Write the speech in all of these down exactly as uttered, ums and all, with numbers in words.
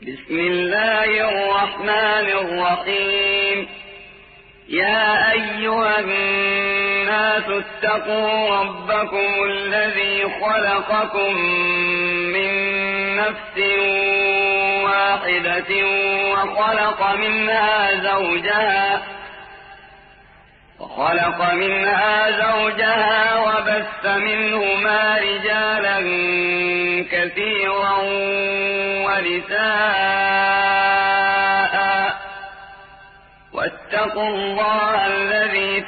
بسم الله الرحمن الرحيم. يا أيها الناس اتقوا ربكم الذي خلقكم من نفس واحدة وخلق منها زوجها وخلق منها زوجها وبث منهما رجالا كثيرا ونساء واتقوا الله الذي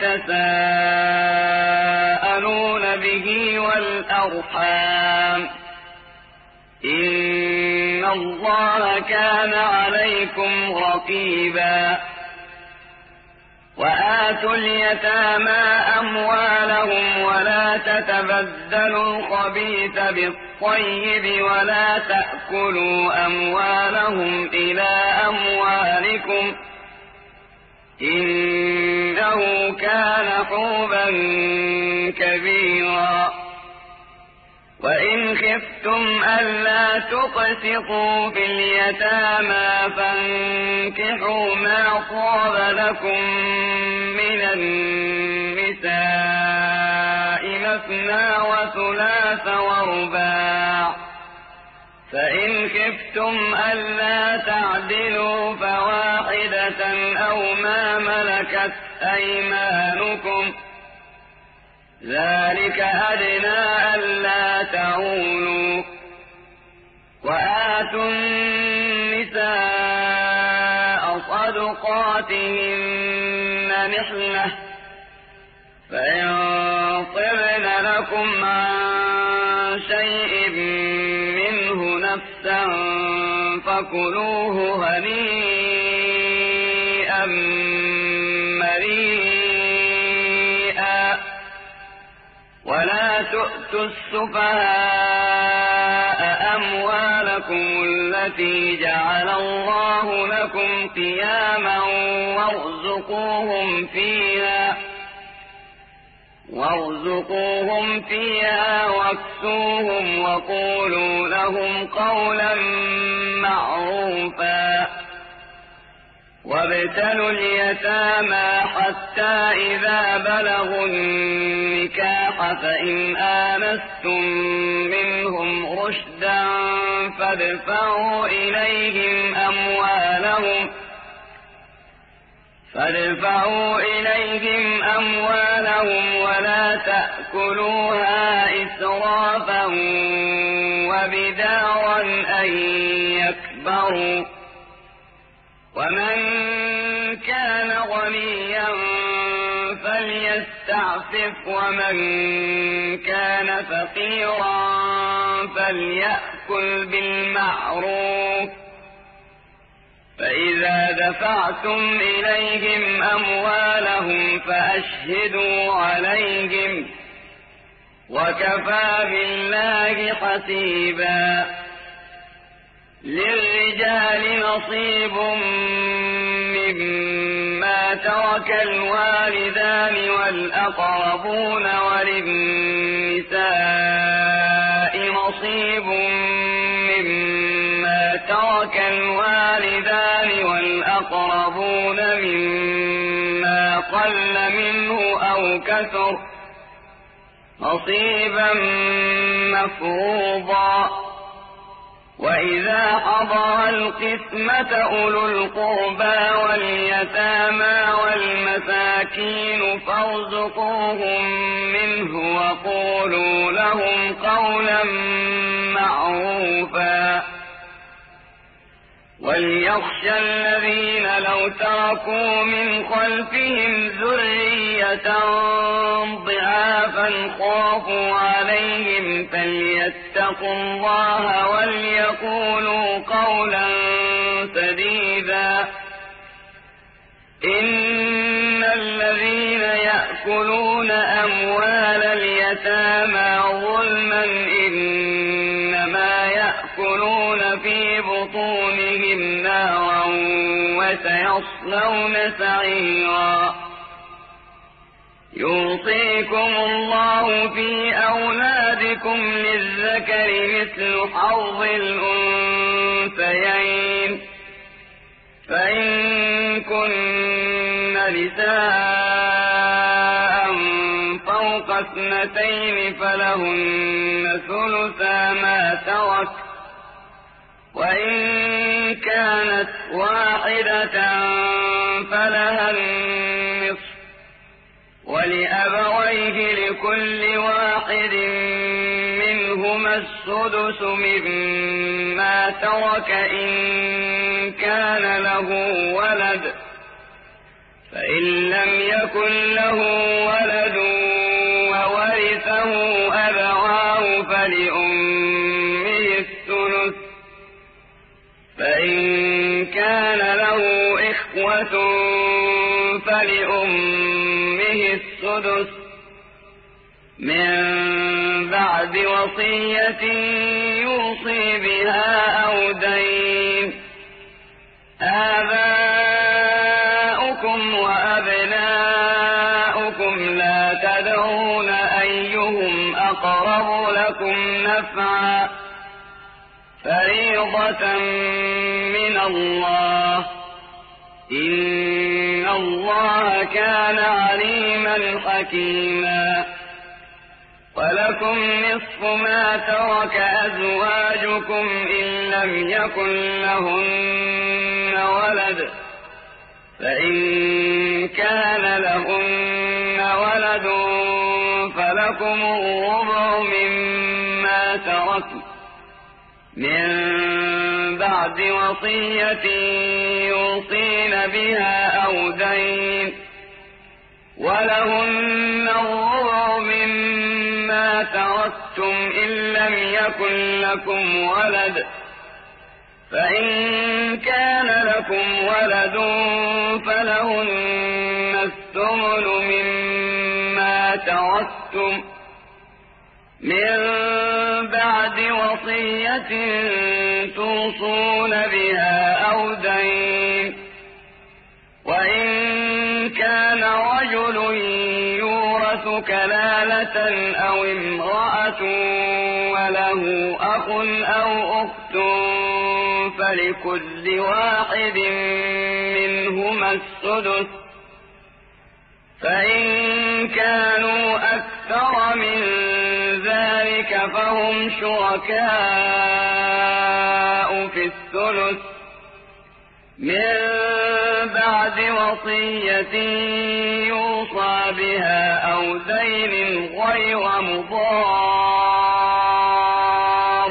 تساءلون به والأرحام إن الله كان عليكم رقيبا. وآتوا اليتامى أموالهم ولا تتبدلوا الخبيث بالطيب ولا تأكلوا أموالهم إلى أموالكم إنه كان حوبا كبيرا. وإن خفتم ألا تقسطوا في اليتامى فانكحوا ما طاب لكم من النساء مثنى وثلاث ورباع، فإن خفتم ألا تعدلوا فواحدة أو ما ملكت أيمانكم ذلك أدنى ألا تعولوا. وآتوا النساء صدقاتهن نحلة فإن طبن لكم عن شيء منه نفسا فكلوه هنيئا مريئا. ولا تؤتوا السفهاء أموالكم التي جعل الله لكم قياما وارزقوهم فيها وارزقوهم فيها واكسوهم وقولوا لهم قولا معروفا. وابتلوا اليتامى حتى إذا بلغوا النكاح فإن آنستم منهم رشدا فادفعوا إليهم أموالهم فادفعوا إليهم أموالهم ولا تأكلوها إسرافا وبدارا أن يكبروا. ومن كان غنيا فليستعفف ومن كان فقيرا فليأكل بالمعروف. فإذا دفعتم إليهم أموالهم فأشهدوا عليهم وكفى بالله حسيبا. للرجال نصيب مما ترك الوالدان والأقربون وللنساء نصيب مما ترك الوالدان والأقربون مما قل منه أو كثر نصيبا مفروضا. وإذا حضر القسمة أولو القربى واليتامى والمساكين فارزقوهم منه وقولوا لهم قولا معروفا. وليخشى الذين لو تركوا من خلفهم ذرية ضعافا خافوا عليهم فليتقوا الله وليقولوا قولا سديدا. إن الذين يأكلون أموال اليتامى ظلما إنما يأكلون في بطونهم نارا وسيصلون سعيرا. يوصيكم الله في أولادكم للذكر مثل حظ الأنثيين نساء فوق اثنتين فلهن ثلثا ما ترك، وإن كانت واحدة فلها النصف، ولأبويه لكل واحد منهما السدس مما ترك إن كان له ولد، فإن لم يكن له ولد وورثه أبواه فلأمه الثلث، فإن كان له إخوة فلأمه السدس من بعد وصية يوصي بها أو دين. آباؤكم وأبناؤكم لا تدرون أيهم أقرب لكم نفعا، فريضة من الله، إن الله كان عليما حكيما. ولكم نصف ما ترك أزواجكم إن لم يكن لهن ولد، فإن كان لهن ولد فلكم الربع مما تركن من بعد وصية يوصين بها أو دين، ولهن الربع مما تركتم إن لم يكن لكم ولد، فإن كان لكم ولد فلهن الثمن مما تركتم من بعد وصية توصون بها أو دين. وإن كان رجل يورث كلالة أو امرأة وله أخ أو أخت فلكل واحد منهما السدس، فإن كانوا أكثر من ذلك فهم شركاء في الثلث من بعد وصية يوصى بها أو دين غير مضار،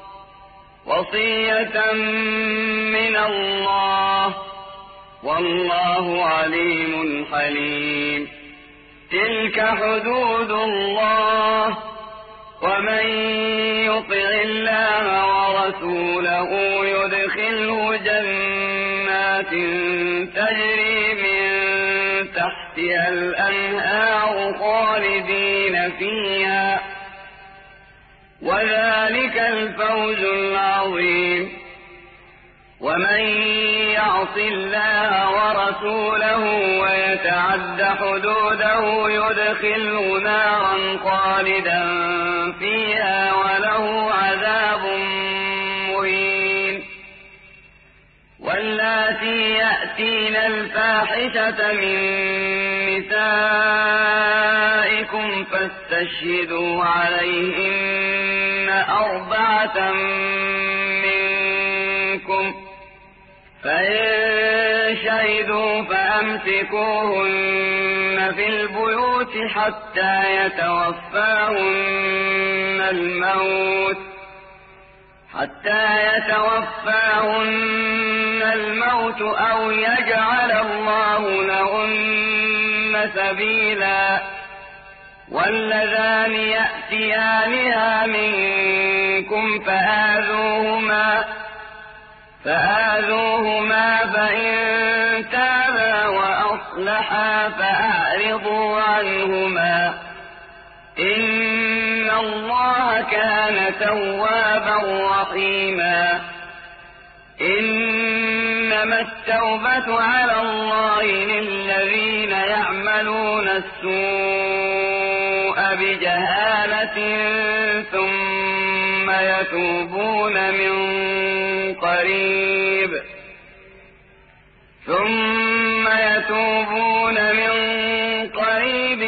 وصية من الله، والله عليم حليم. تلك حدود الله، ومن يطع الله ورسوله يدخله جنات تجري من تحتها الأنهار خالدين فيها، وذلك الفوز العظيم. ومن يعص الله ورسوله ويتعد حدوده يدخله نارا خالدا فيها وله عذاب مهين. واللاتي يأتين الفاحشة من نسائكم فاستشهدوا عليهن أربعة منكم، فإن شهدوا فأمسكوهن في البيوت حتى يتوفاهن الموت حتى يتوفاهن الموت أو يجعل الله لهن سبيلا. واللذان يأتيانها منكم فآذوهما فآذوهما فإن تابا وأصلحا فأعرضوا عنهما، إن الله كان توابا رحيما. إنما التوبة على الله للذين يعملون السوء بجهالة ثم يتوبون من قريب ثم يتوبون من قريب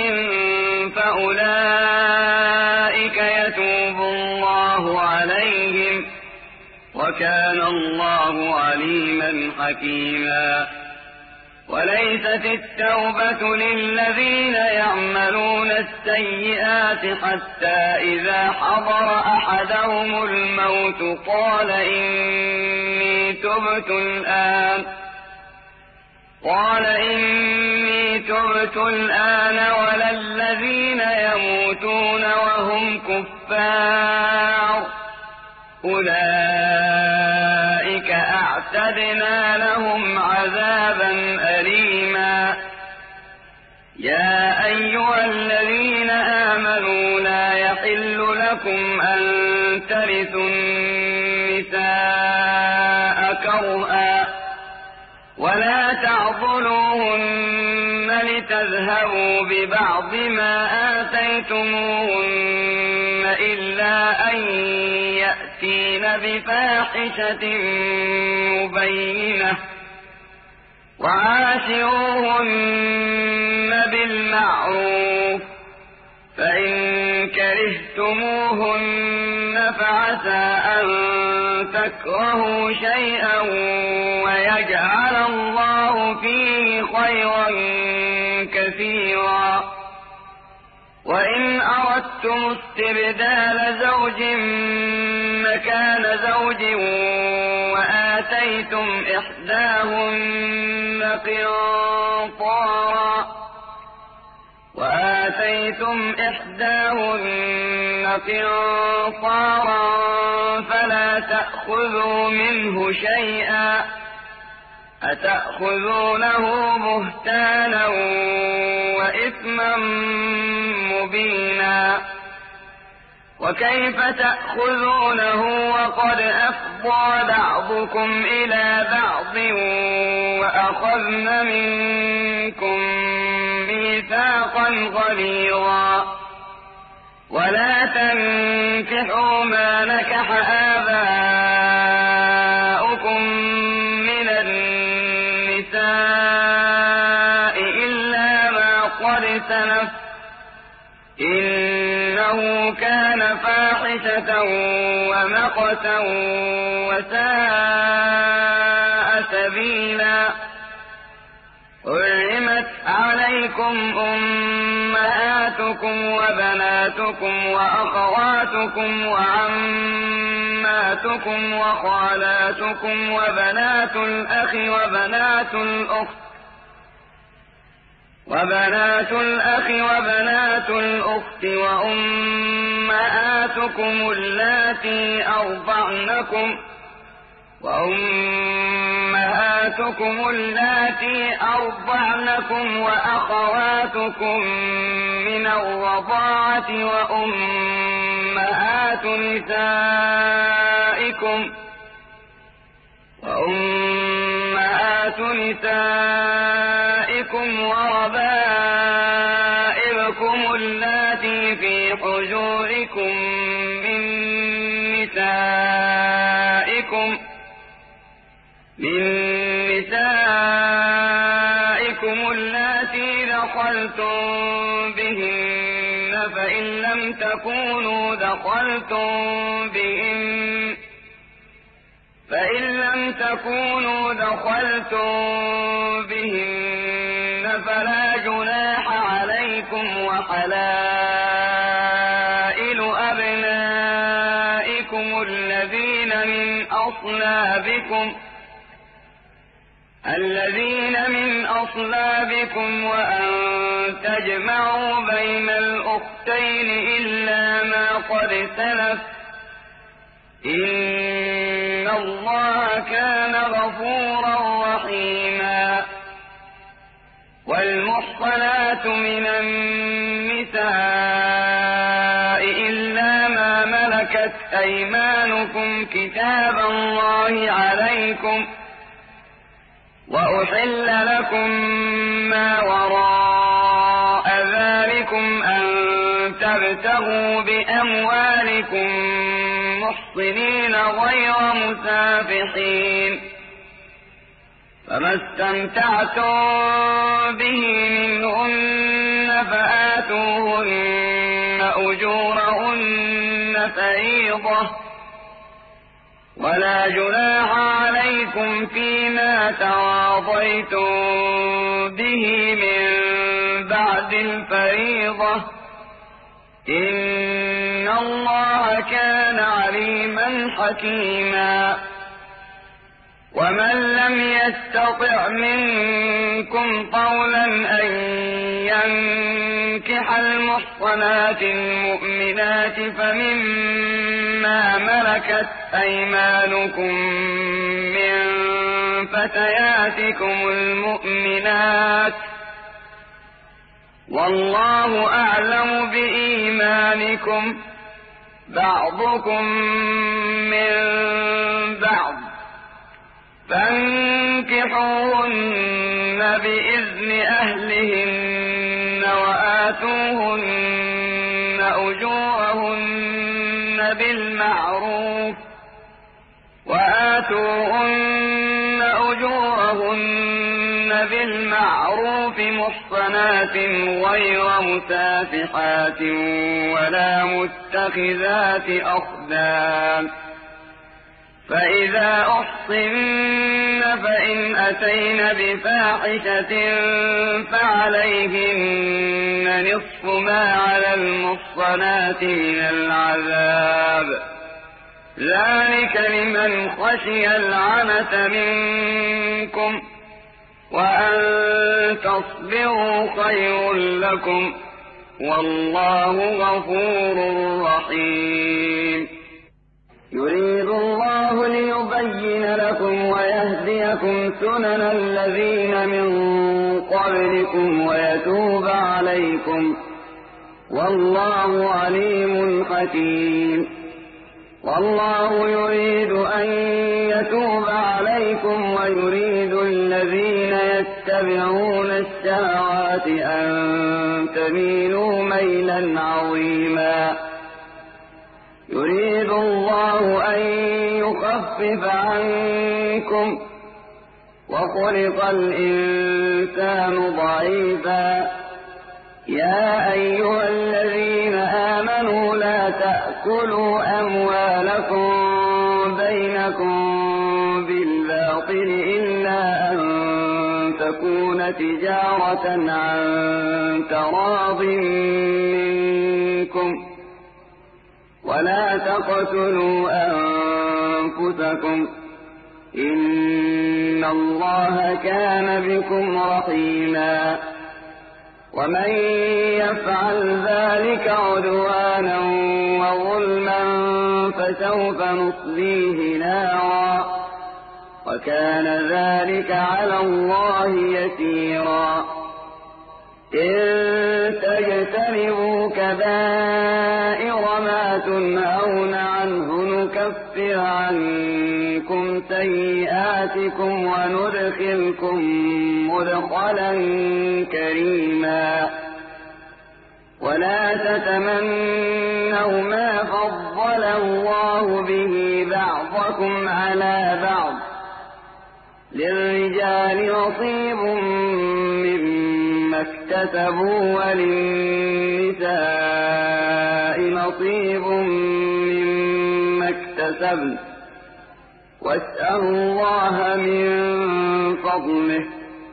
فأولئك يتوب الله عليهم وكان الله عليما حكيما وليست التوبة للذين يعملون السيئات حتى إذا حضر أحدهم الموت قال إني تبت الآن قال إني تبت الآن ولا الذين يموتون وهم كفار أولئك أعتدنا لهم عذابا أليما يا أيها الذين آمنوا لا يحل لكم أن ترثوا النساء كرها ولا تعضلوهن لتذهبوا ببعض ما آتيتموهن إلا أن يأتين بفاحشة مبينة وعاشروهن بالمعروف فإن كرهتموهن فعسى أن تكرهوا شيئا ويجعل الله فيه خيرا كثيرا وإن أردتم استبدال زوج مكان زوج وآتيتم إحداهن قنطارا وآتيتم إحداهن قنطارا فلا تأخذوا منه شيئا أتأخذونه بهتانا وإثما مبينا وكيف تأخذونه وقد أفضى بعضكم إلى بعض وأخذن منكم ميثاقا غليظا ولا تنكحوا ما نكح آباؤكم من النساء إلا ما قد سلف إنه كان فاحشة ومقتا وساء سبيلا حرمت عليكم أمهاتكم وبناتكم وأخواتكم وعماتكم وخالاتكم وبنات الأخ وبنات الأخت وبنات الأخ وبنات الأخت وأمهاتكم اللاتي أرضعنكم وأمهاتكم اللاتي أرضعنكم وأخواتكم من الرضاعة وأمهات نسائكم وأمهات نسائكم وربائبكم اللاتي في حجوركم من نسائكم من نسائكم اللاتي دخلتم بهن فإن لم تكونوا دخلتم بهن فإن لم تكونوا دخلتم بهن فلا جناح عليكم وحلائل أبنائكم الذين من أصلابكم الذين من أصلابكم وأن تجمعوا بين الأختين إلا ما قد سلف إن الله كان غفورا رحيما والمحصنات من النساء إلا ما ملكت أيمانكم كتاب الله عليكم وأحل لكم ما وراء ذلكم أن تبتغوا بأموالكم محصنين غير مسافحين فما استمتعتم به منهن فآتوهن أجورهن فريضة ولا جناح عليكم فيما تراضيتم به من بعد الفريضة إن الله كان عليما حكيما. ومن لم يستطع منكم طولا أن ينكح المحصنات المؤمنات فمما ملكت أيمانكم من فتياتكم المؤمنات والله أعلم بإيمانكم بعضكم من بعض فانكحوهن بإذن أهلهن وآتوهن أجورهن بالمعروف وآتوهن أجورهن بالمعروف محصنات غير مسافحات ولا متخذات أخدان فإذا أحصن فإن أتين بفاحشة فعليهن نصف ما على المحصنات من العذاب ذلك لمن خشي العنة منكم وأن تصبروا خير لكم والله غفور رحيم. يريد الله ليبين لكم ويهديكم سنن الذين من قبلكم ويتوب عليكم والله عليم حكيم. والله يريد أن يتوب عليكم ويريد الذين يتبعون الشهوات أن تميلوا ميلا عظيما. يريد الله أن يخفف عنكم وخلق الإنسان ضعيفا. يا أيها الذين آمنوا لا تأكلوا أموالكم بينكم بالباطل إلا أن تكون تجارة عن تراض منكم ولا تقتلوا أنفسكم إن الله كان بكم رحيما. ومن يفعل ذلك عدوانا وظلما فسوف نصليه نارا وكان ذلك على الله يسيرا. إن تجتنبوا كبائر ما تنهون عنه نكفر عنكم سيئاتكم وندخلكم مدخلا كريما. ولا تتمنوا ما فضل الله به بعضكم على بعض للرجال نصيب مما اكتسبوا وللنساء نصيب مما اكتسبن واسألوا الله من فضله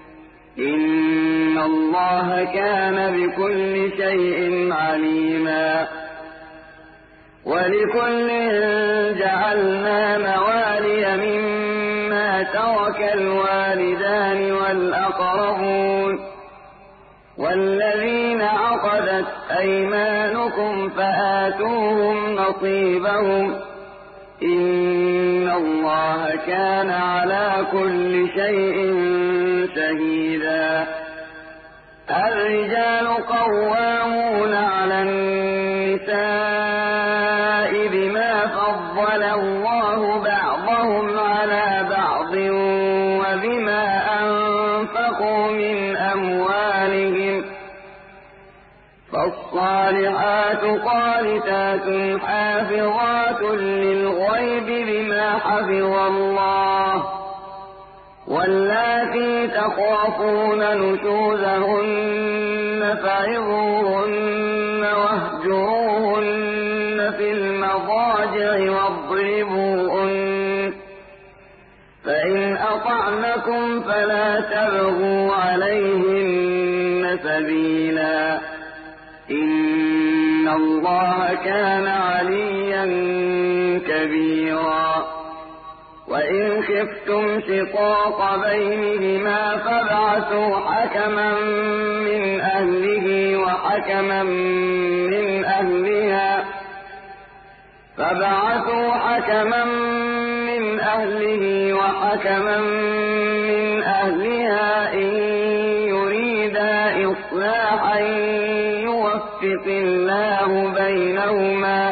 إن الله كان بكل شيء عليما. ولكل جعلنا موالي مما ترك الوالدان والأقربون والذين عقدت أيمانكم فآتوهم نصيبهم إن الله كان على كل شيء شهيدا. الرجال قوامون على النساء بما فضل الله بعضهم على بعض وبما أنفقوا من أموالهم فالصالحات قانتات حافظات للغيب بما حفظ الله واللاتي تخافون نشوزهن فعظوهن واهجروهن في المضاجع واضربوهن، فإن أطعنكم فلا تبغوا عليهن سبيلا، إن الله كان عليا كبيرا. وإن خفتم شقاق بينهما فابعثوا حكما من أهله وحكما من أهلها فابعثوا حكما من أهله وحكما من أهلها إن يريدا إصلاحا يوفق الله بينهما،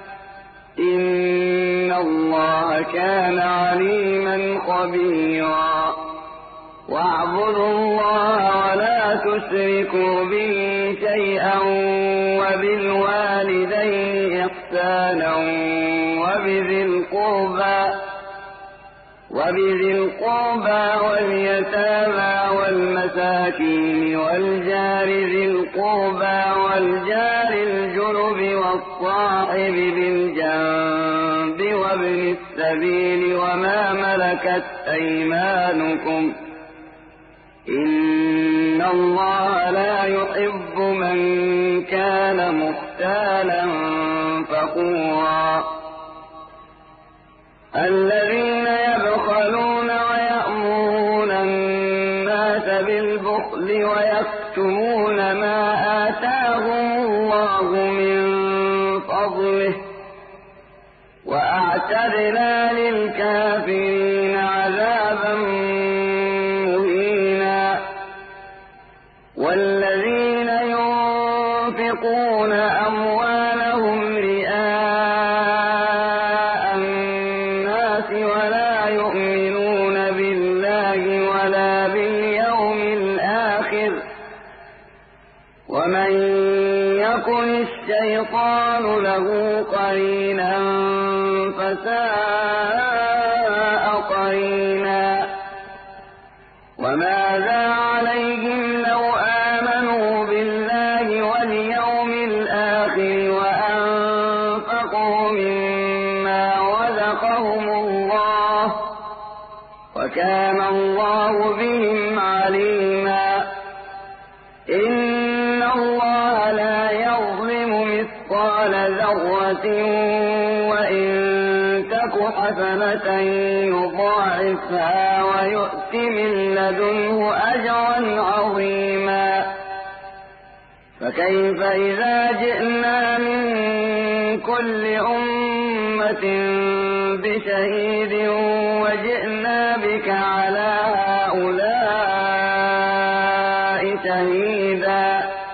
إن الله كان عليما خبيرا. واعبدوا الله ولا تشركوا به شيئا وبالوالدين إحسانا وبذي القربى وبذي القربى واليتامى والمساكين والجار ذي القربى والجار الجنب والصاحب بالجنب وابن السبيل وما ملكت أيمانكم، إن الله لا يحب من كان مختالا فخورا. الذين يبخلون ويأمرون الناس بالبخل ويكتمون ما آتاهم الله من فضله، وأعتدنا للكافرين عذابا مهينا. والذين ينفقون أموالهم رئاء الناس ولا يؤمنون بالله ولا باليوم الآخر، ومن يكن الشيطان له قرينا فساء قرينا. وماذا عليهم لو آمنوا بالله واليوم الآخر وأنفقوا مما رزقهم الله، وكان الله بهم عليما. إن الله لا يظلم مثقال ذرة وإن تك حسنة يضاعفها ويؤت من لدنه أجرا عظيما. فكيف إذا جئنا من كل أمة بشهيد وجئنا بك على هؤلاء شهيدا،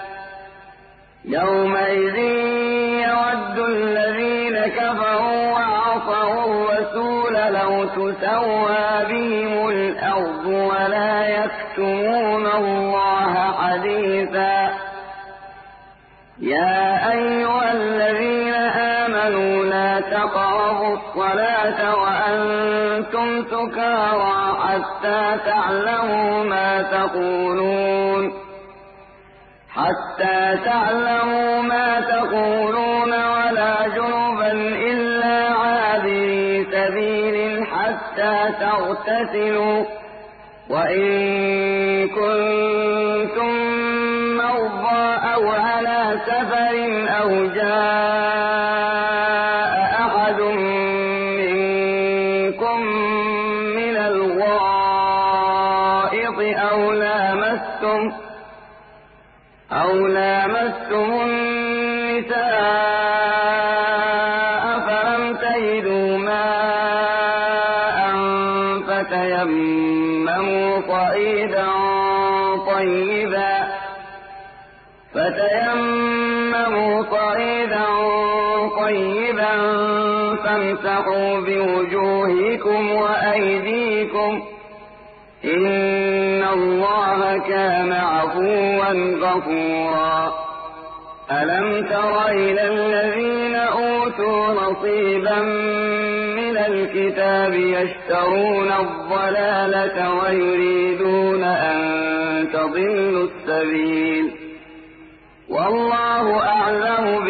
يومئذ يود الذين كفروا وعصوا الرسول لو تسوى بهم الأرض ولا يكتمون الله حديثا. يا أيها الذين آمنوا لا تقربوا الصلاة وأنتم سكارى حتى تعلموا ما تقولون حتى تعلموا ما تقولون ولا جنبا إلا عابري سبيل حتى تغتسلوا، وإن كنتم مرضى أو على سفر أو جاء أحد منكم من الغائط أو لامستم أو لامستم النساء فلم تجدوا ماء فتيمموا صعيدا طيبا فتيمموا صعيدا طيبا فامسحوا بوجوهكم وأيديكم، إن الله كان عفوا غفورا. ألم تر إلى الذين أوتوا نصيبا من الكتاب يشترون الضلالة ويريدون أن تضلوا السبيل والله أعلم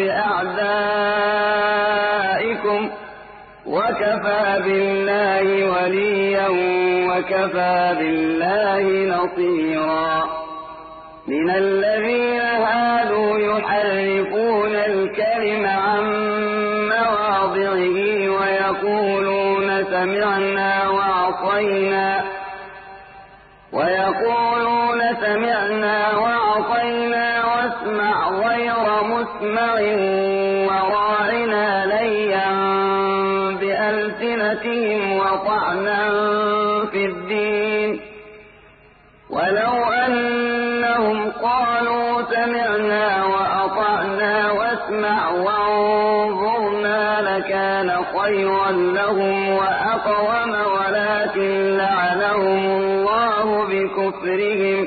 بأعدائكم وكفى بالله وليا وكفى بالله نصيرا من الذين هادوا يحرفون الكلم عن مواضعه ويقولون سمعنا وعصينا ويقولون سمعنا وعصينا واسمع غير مسمع وراعنا ليا بألسنتهم وطعنا في الدين ولو أنهم قالوا سمعنا وأطعنا واسمع وانظرنا لكان خيرا لهم وأقوم ولكن لعنهم الله بكفرهم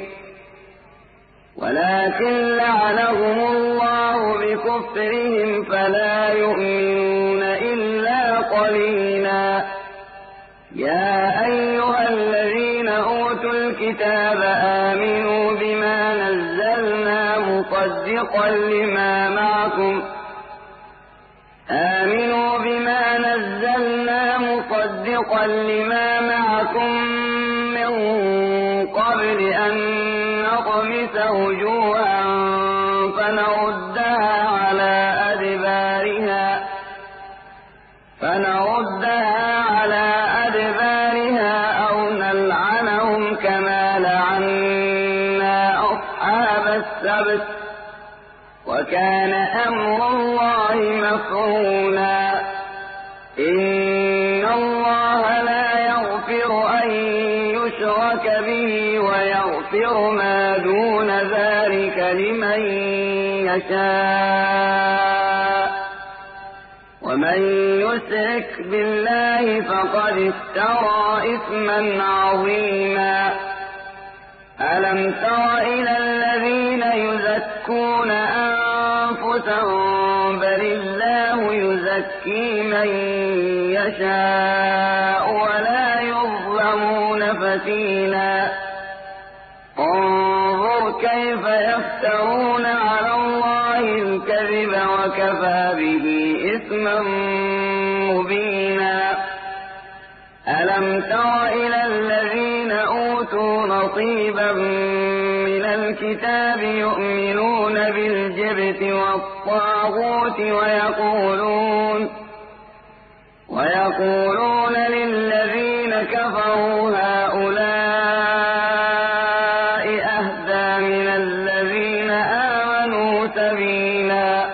ولكن لعنهم الله بكفرهم فلا يؤمنون إلا قليلا يا أيها الذين أوتوا الكتاب آمنوا بما نزلنا مصدقا لما معكم آمنوا بما نزلنا مصدقا لما معكم من قبل أن نطمس وجوها فنردها على أدبارها فنردها على أدبارها أو نلعنهم كما لعنا أصحاب السبت وكان أمر الله مفعولا إن الله لا يغفر أن يشرك به ويغفر ما دون ذلك لمن يشاء ومن يشرك بالله فقد افترى إثما عظيما ألم تر إلى الذين يزكون أنفسهم بل الله يزكي من يشاء ولا يظلمون فتيلا انظر كيف يفترون على الله الكذب وكفى به إثما مبينا ألم تر إلى الذين أوتوا نصيبا من الكتاب يؤمنون بالجبت والطاغوت ويقولون ويقولون للذين كفروا هؤلاء أهدى من الذين آمنوا سبيلا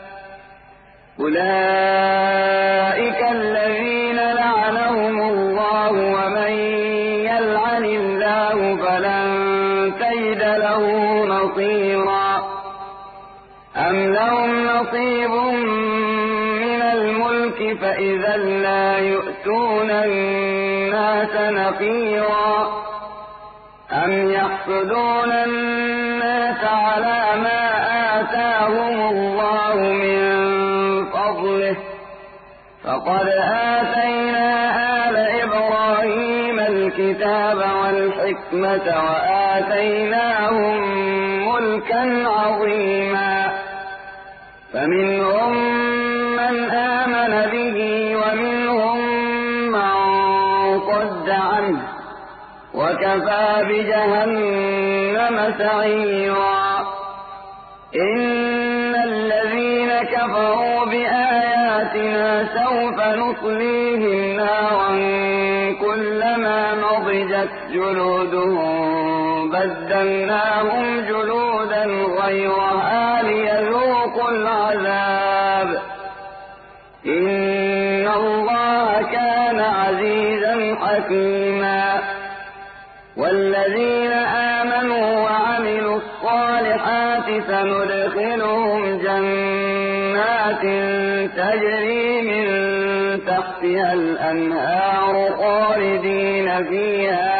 أولئك الذين لعنهم الله ومن يلعن الله فلن تجد له نصيرا أم لهم نصيب من الملك فإذا لا يؤتون الناس نقيرا أم يحسدون الناس على ما آتاهم الله من فضله فقد آتينا آل إبراهيم الكتاب والحكمة وآتيناهم ملكا عظيما فمنهم من آمن به ومنهم من صد عنه وكفى بجهنم سعيرا إن الذين كفروا بآياتنا سوف نصليهم نارا كلما نضجت جلودهم بدلناهم جلودا غيرها ليذوقوا العذاب إن الله كان عزيزا حكيما والذين آمنوا وعملوا الصالحات سندخلهم جنات تجري من تحتها الأنهار خالدين فيها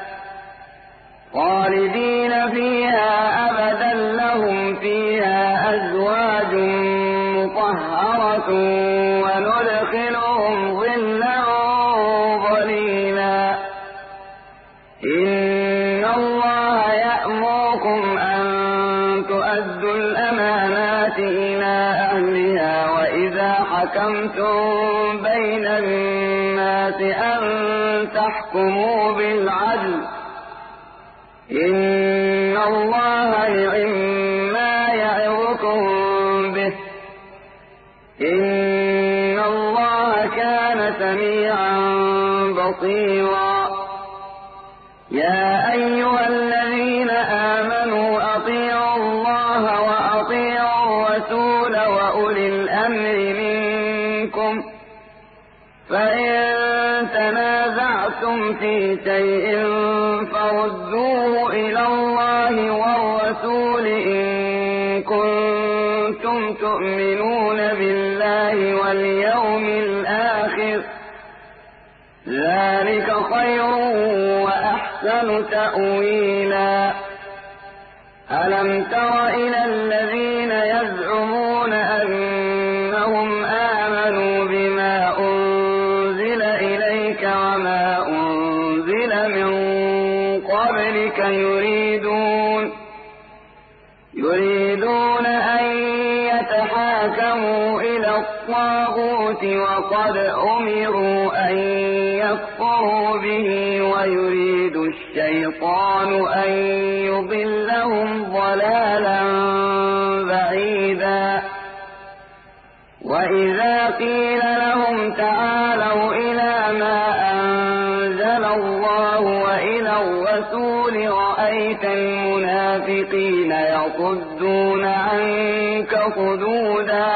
خالدين فيها أبدا لهم فيها أزواج مطهرة وندخلهم ظلا إن الله يأمركم أن تؤدوا الأمانات إلى أهلها وإذا حكمتم بين الناس أن تحكموا بالعدل إن الله نعم يعظكم به إن الله كان سميعا بصيرا. يا أيها الذين آمنوا أطيعوا الله وأطيعوا الرسول وأولي الأمر منكم فإن تنازعتم في شيء فردوه إلى الله والرسول إن كنتم تؤمنون بالله واليوم الآخر ذلك خير وأحسن تأويلا. ألم تر إلى الذين يزعمون أنهم آمنوا بما أنزل إليك وما أنزل من قبلك يريدون يريدون أن يتحاكموا إلى الطاغوت وقد أمروا أن يكفروا به ويريد الشيطان أن يضلهم ضلالا بعيدا. وإذا قيل لهم تعالوا إلى ما أنزل الله وإلى الرسول رأيت المنافقين يصدون عنك صدودا.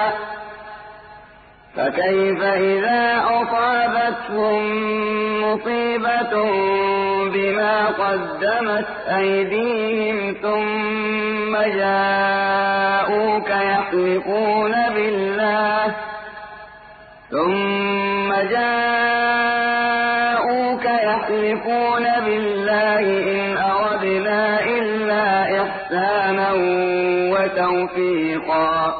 فكيف إذا أصابتهم مصيبة بما قدمت أيديهم ثم جاءوك يحلفون بالله ثم جاءوك يحلفون بالله إن أردنا إلا إحسانا وتوفيقا.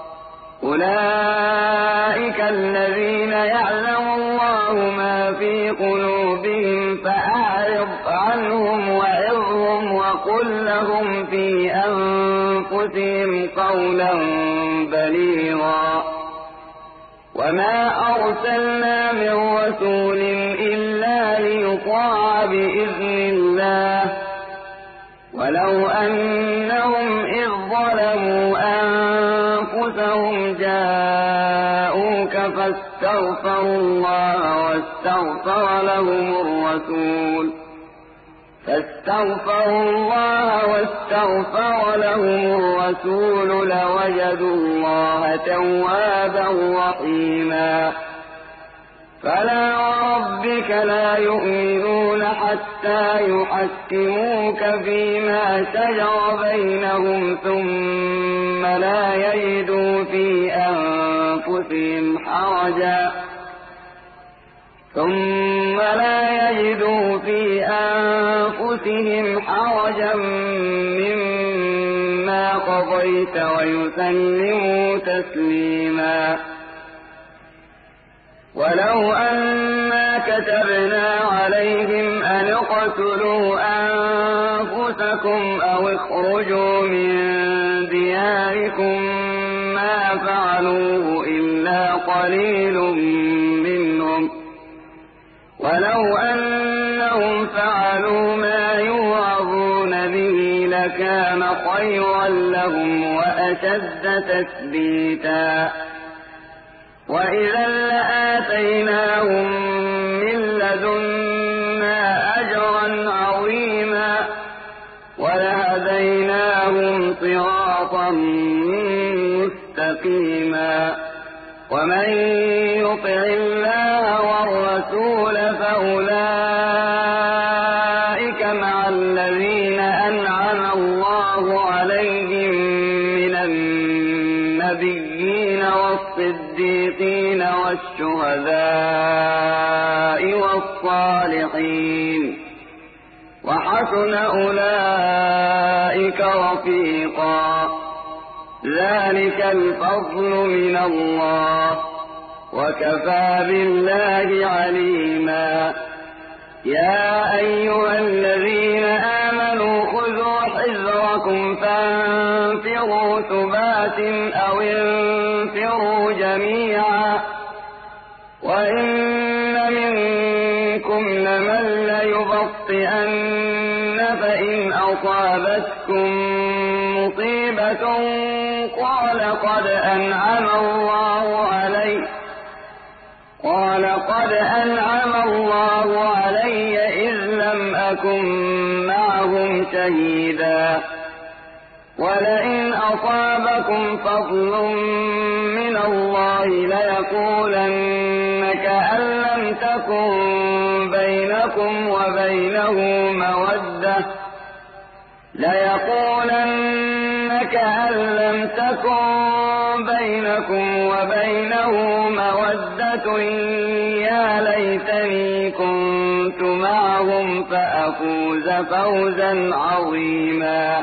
أولئك الذين يعلم الله ما في قلوبهم فأعرض عنهم وعظهم وقل لهم في أنفسهم قولا بليغا. وما أرسلنا من رسول إلا ليطاع بإذن الله ولو أنهم إذ ظلموا أنفسهم جاءوك فاستغفروا الله واستغفر لهم الرسول فاستغفروا الله واستغفر لهم الرسول لوجدوا الله توابا رحيما. فلا وربك لا يؤمنون حتى يحكموك فيما شجر بينهم ثم لا يجدوا في أنفسهم حرجا ثم لا يجدوا في أنفسهم حرجا مما قضيت ويسلموا تسليما. ولو أنا كتبنا عليهم أن اقتلوا أنفسكم أو اخرجوا من دياركم ما فعلوه إلا قليل منهم ولو أنهم فعلوا ما يوعظون به لكان خيرا لهم وأشد تثبيتا. وإذا لآتيناهم من لدنا أجرا عظيما ولهديناهم صراطا مستقيما. ومن يطع الله والرسول فأولئك مع الذين أنعم الله عليهم من النبيين والصديقين والشهداء والصالحين وحسن أولئك رفيقا. ذلك الفضل من الله وكفى بالله عليما. يا أيها الذين آمنوا خذوا حذركم فانفروا ثبات أو انفروا جميعا وإن منكم لمن ليبطئن فإن أصابتكم مصيبة قال قد أنعم الله علي قال قد أنعم الله علي إذ لم أكن معهم شهيدا ولئن أصابكم فضل من الله ليقولن كأن لم تكن بينكم وبينه مودة ليقولن كأن لم تكن بينكم وبينه مودة يا ليتني كنت معهم فأفوز فوزا عظيما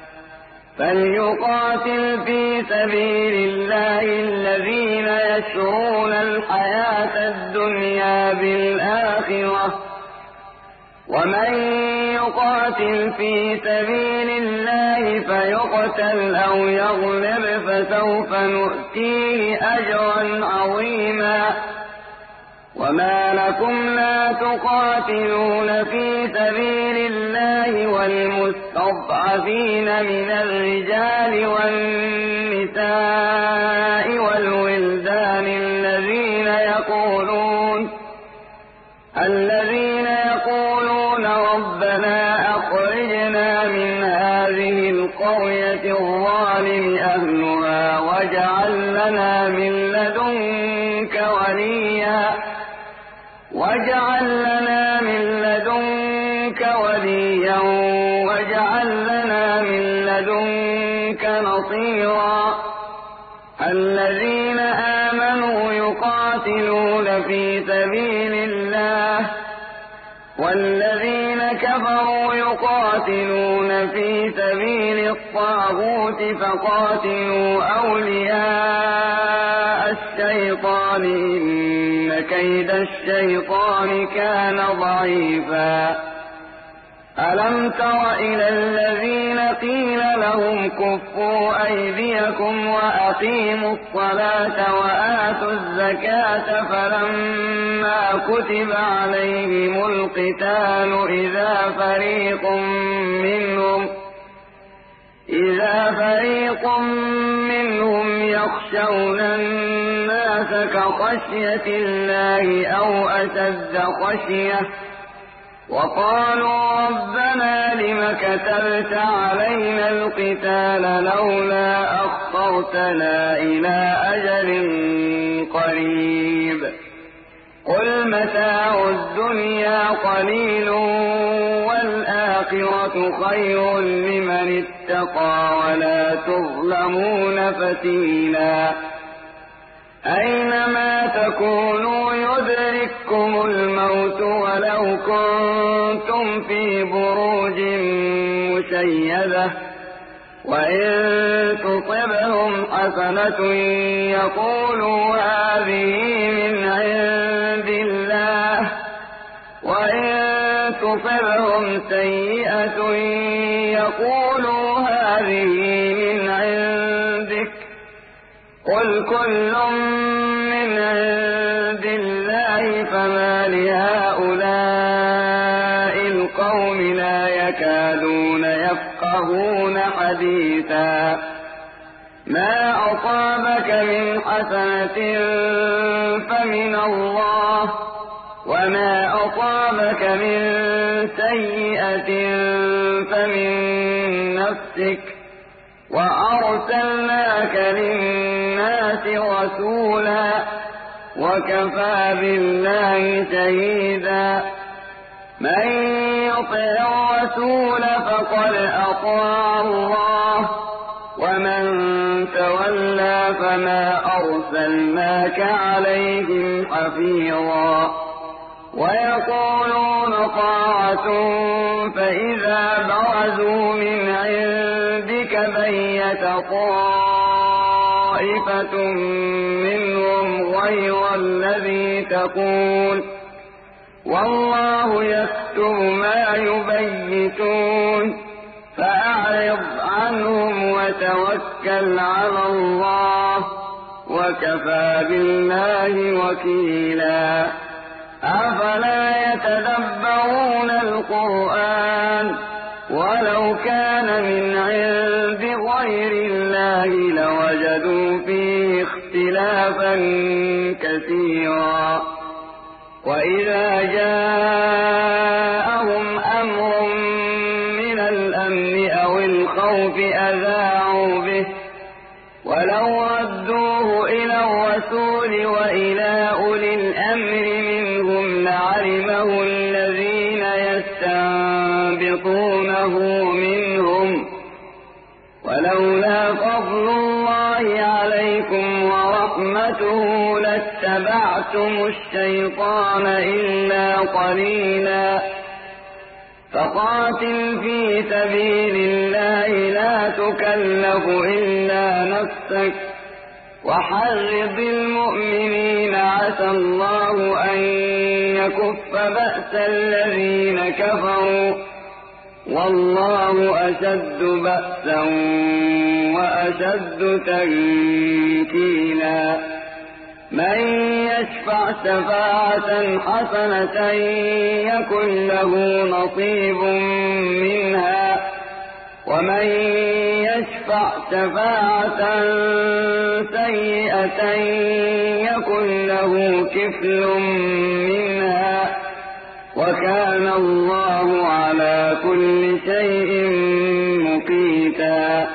فليقاتل في سبيل الله الذين يشرون الحياة الدنيا بالآخرة ومن يقاتل في سبيل الله فيقتل أو يغلب فسوف نؤتيه أجرا عظيما وما لكم لا تقاتلون في سبيل الله والمستضعفين من الرجال والنساء والولدان الذين يقولون الذين يقولون ربنا أخرجنا من هذه القرية الظالم أهلها واجعل لنا من لدنك وليا واجعل لنا من لدنك وليا واجعل لنا من لدنك نصيرا الذين آمنوا يقاتلون في سبيل الله والذين كفروا يقاتلون في سبيل الطاغوت فقاتلوا أولياء الشيطان إن كيد الشيطان كان ضعيفا ألم تر إلى الذين قيل لهم كفوا أيديكم وأقيموا الصلاة وآتوا الزكاة فلما كتب عليهم القتال إذا فريق منهم إذا فريق منهم يخشون الناس كخشية الله أو أشد خشية وقالوا ربنا لم كتبت علينا القتال لولا أخرتنا إلى أجل قريب قل متاع الدنيا قليل والآخرة خير لمن اتقى ولا تظلمون فتيلا أينما تكونوا يدرككم الموت ولو كنتم في بروج مشيدة وإن تصبهم حسنة يقولوا هذه من عند الله وإن تصبهم سيئة يقولوا هذه من عندك قل كل من عند الله فما لهؤلاء القوم لا يكادون يفقهون حديثا ما أصابك من حسنة فمن الله وما أصابك من سيئة فمن نفسك وأرسلناك للناس رسولا وكفى بالله شهيدا من يطع الرسول فقد أطاع الله ومن تولى فما أرسلناك عليهم حفيظا ويقولون طاعة فإذا برزوا من عندك بيت طائفة منهم غير الذي تقول والله يكتب ما يبيتون فأعرض عنهم وتوكل على الله وكفى بالله وكيلا أفلا يتدبرون القرآن ولو كان من عند غير الله لوجدوا فيه اختلافا كثيرا وإذا جاءهم أمر من الأمن أو الخوف أذاعوا به ولو ردوه إلى الرسول وإلى أولي الأمر منهم لعلمه الذين يستنبطونه منهم ولولا فضل الله عليكم ورحمته لاتبعتم الشيطان إلا قليلا فقاتل في سبيل الله لا تكلف إلا نفسك وحرض المؤمنين عسى الله أن يكف بأس الذين كفروا والله أشد بأسا وأشد تنكيلا من يشفع شفاعة حسنة يكن له نصيب منها ومن يشفع شفاعة سيئة يكن له كفل منها وكان الله على كل شيء مقيتا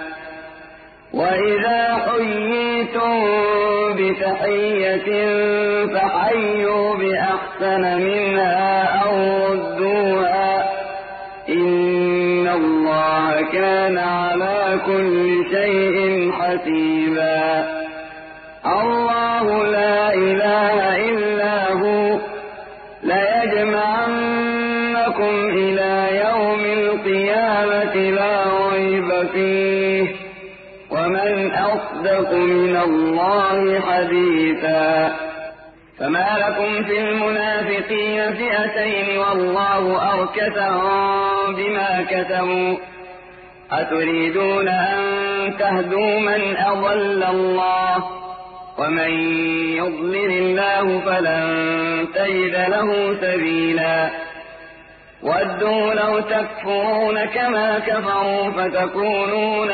وإذا حييتم بتحية فحيوا بأحسن منها أو ردوها إن الله كان على كل شيء حسيبا الله لا إله إلا هو ليجمعنكم إلى يوم القيامة لا ريب فيه ومن أصدق من الله حديثا فما لكم في المنافقين فئتين والله أركسهم بما كسبوا أتريدون أن تهدوا من أضل الله ومن يضلل الله فلن تجد له سبيلا ودوا لو تكفرون كما كفروا فتكونون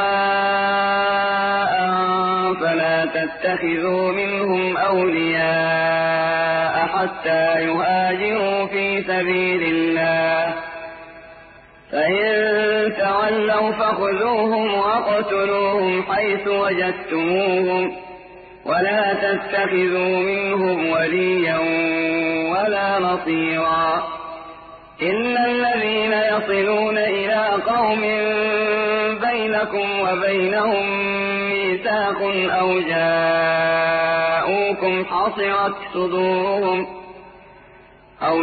سواء فلا تتخذوا منهم أولياء حتى يهاجروا في سبيل الله فإن تولوا فخذوهم وقتلوهم حيث وجدتموهم ولا تتخذوا منهم وليا ولا نصيرا إلا الذين يصلون إلى قوم بينكم وبينهم ميثاق أو جاءوكم حصرت صدورهم أو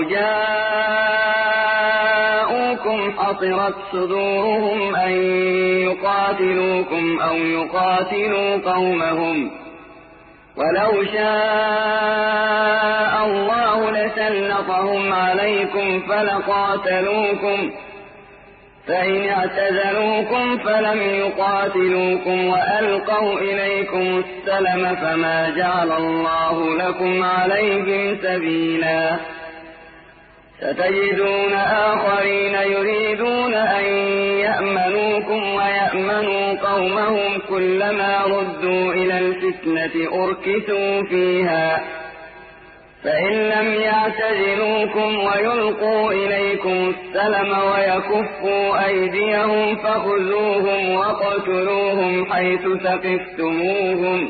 جاءوكم حصرت صدورهم أن يقاتلوكم أو يقاتلوا قومهم ولو شاء الله لسلطهم عليكم فلقاتلوكم فإن اعتزلوكم فلم يقاتلوكم وألقوا إليكم السلم فما جعل الله لكم عليهم سبيلا ستجدون آخرين يريدون أن يأمنوكم ويأمنوا قومهم كلما ردوا إلى الفتنة أركسوا فيها فإن لم يعتزلوكم ويلقوا إليكم السلم ويكفوا أيديهم فخذوهم وقتلوهم حيث ثقفتموهم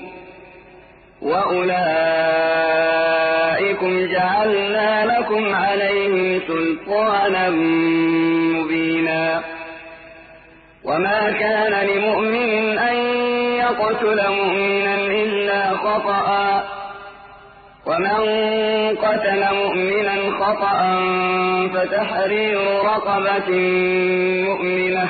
وأولئكم جعلنا لكم عليهم سلطانا مبينا وما كان لمؤمن أن يقتل مؤمنا إلا خطأ ومن قتل مؤمنا خطأ فتحرير رقبة مؤمنة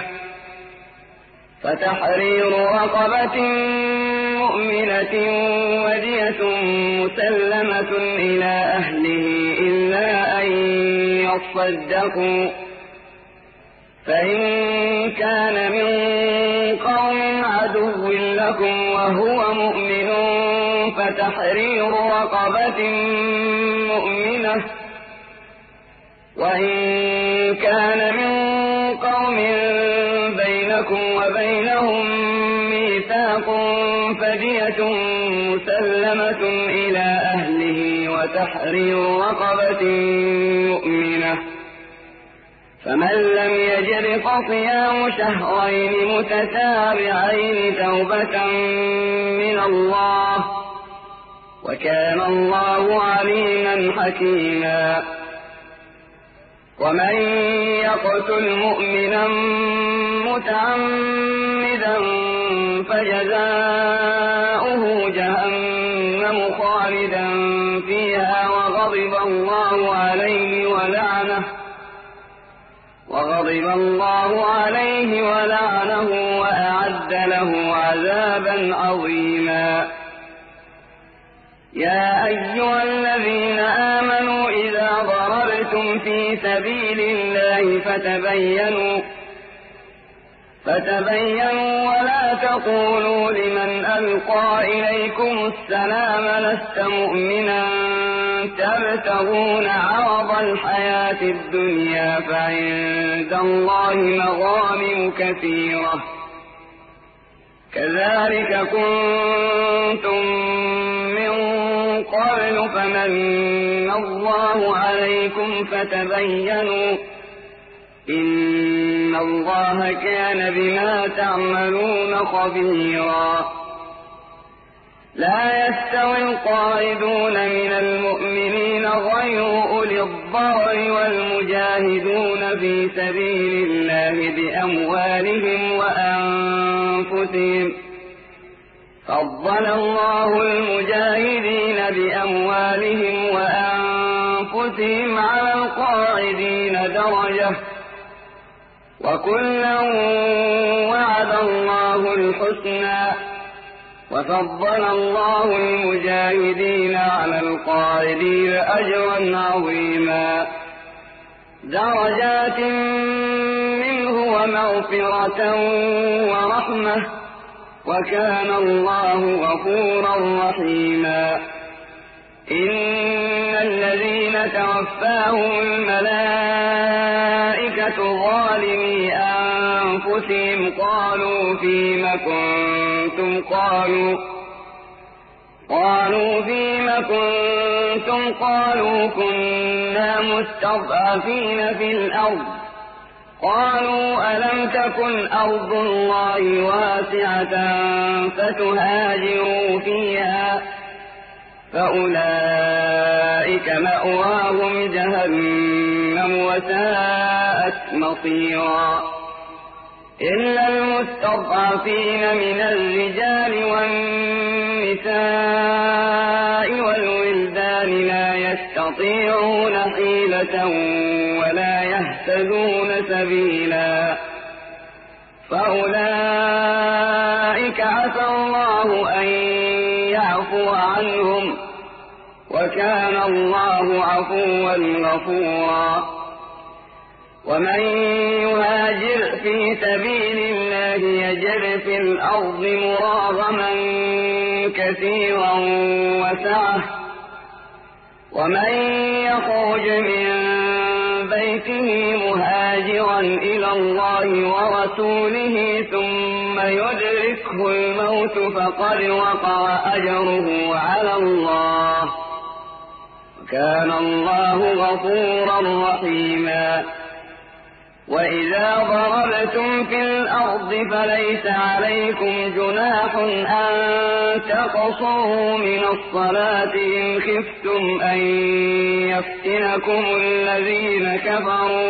فتحرير رقبة مؤمنة ودية مسلمة إلى أهله إلا أن يصدقوا فإن كان من قوم عدو لكم وهو مؤمن فتحرير رقبة مؤمنة وإن كان من قوم بينكم وبينهم ميثاق فدية مسلمة إلى أهله وتحرير رقبة مؤمنة فمن لم يجد فصيام شهرين متتابعين توبة من الله وكان الله عليما حكيما ومن يقتل مؤمنا متعمدا فجزاؤه جهنم خالدا فيها وغضب الله عليه ولعنه وغضب الله عليه ولعنه وأعد له عذابا عظيما يا أيها الذين آمنوا إذا ضربتم في سبيل الله فتبينوا فتبينوا ولا تقولوا لمن ألقى إليكم السلام لست مؤمنا تبتغون عرض الحياة الدنيا فعند الله مغانم كثيرة كذلك كنتم من قبل فمن الله عليكم فتبينوا إن الله كان بما تعملون خبيرا لا يستوي القاعدون من المؤمنين غير أولي الضرر والمجاهدون في سبيل الله بأموالهم وأنفسهم فضل الله المجاهدين بأموالهم وأنفسهم على القاعدين درجة وكلا وعد الله الحسنى وفضل الله المجاهدين على القاعدين أجرا عظيما درجات منه ومغفرة ورحمة وكان الله غفورا رحيما إن الذين توفاهم الملائكة ظالمي أنفسهم قالوا فيم كنتم قالوا قالوا فيم كنتم قالوا كنا مستضعفين في الأرض قالوا ألم تكن أرض الله واسعة فتهاجروا فيها فأولئك مأواهم جهنم وساءت مصيرا إلا المستضعفين من الرجال والنساء والولدان لا يستطيعون حيلة ولا يهتدون سبيلا فأولئك عسى الله أن يعفو عنهم وكان الله عفوا غفورا ومن يهاجر في سبيل الله يجد في الأرض مراغما كثيرا وسعة ومن يخرج من بيته مهاجرا إلى الله ورسوله ثم يدركه الموت فقد وقع أجره على الله وكان الله غفورا رحيما وإذا ضربتم في الأرض فليس عليكم جناح أن تقصروا من الصلاة إن خفتم أن يفتنكم الذين كفروا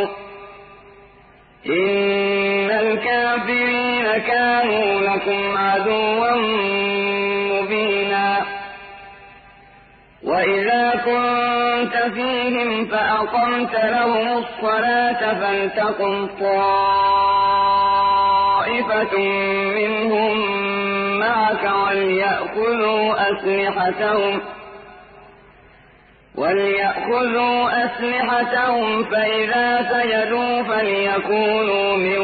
إن الكافرين كانوا لكم عدوا مبينا وإذا كنت فيهم فأقمت لهم الصلاة فلتقم طائفة منهم معك وليأخذوا أسلحتهم وليأخذوا أسلحتهم فإذا سجدوا فليكونوا من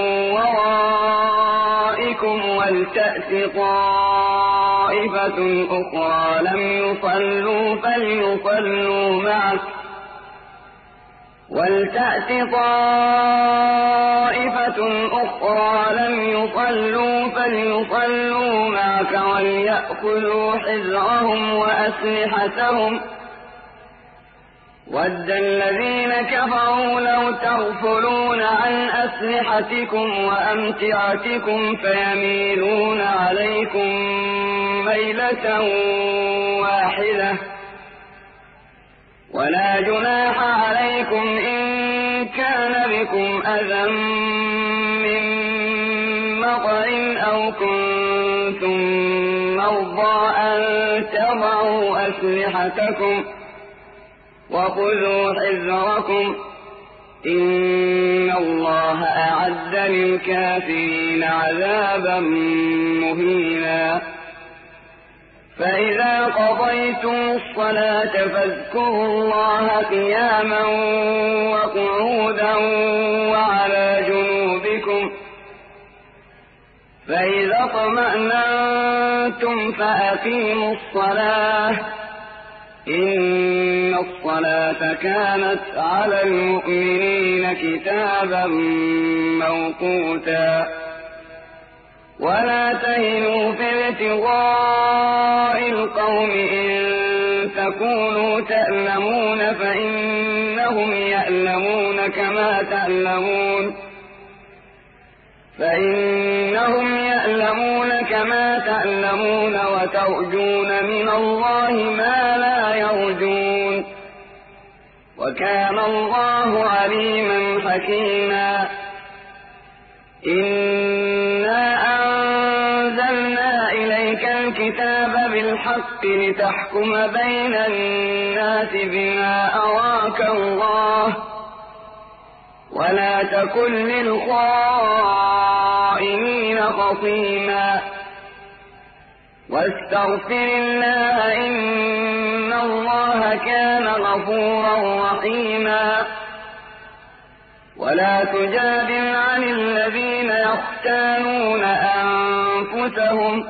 ورائكم ولتأت طائفة أخرى لم يصلوا فليصلوا معك ولتأت طائفة أخرى لم يصلوا فليصلوا معك وليأخذوا حذرهم وأسلحتهم ود الذين كفروا لو تغفلون عن أسلحتكم وأمتعتكم فيميلون عليكم ميلة واحدة ولا جناح عليكم إن كان بكم أذى من مطر أو كنتم مرضى أن تضعوا أسلحتكم وخذوا حذركم إن الله أعد للكافرين عذابا مهينا فإذا قضيتم الصلاة فاذكروا الله قياما وقعودا وعلى جنوبكم فإذا اطمأننتم فأقيموا الصلاة إن الصلاة كانت على المؤمنين كتابا موقوتا ولا تهنوا في ابتغاء القوم إن تكونوا تألمون فإنهم يألمون كما تألمون فإنهم يألمون كما تألمون وترجون من الله ما لا يرجون وكان الله عليما حكيما إنا أنزلنا إليك الكتاب بالحق لتحكم بين الناس بما أراك الله ولا تكن للخائنين خصيما واستغفر الله إن الله كان غفورا رحيما ولا تجادل عن الذين يختانون أنفسهم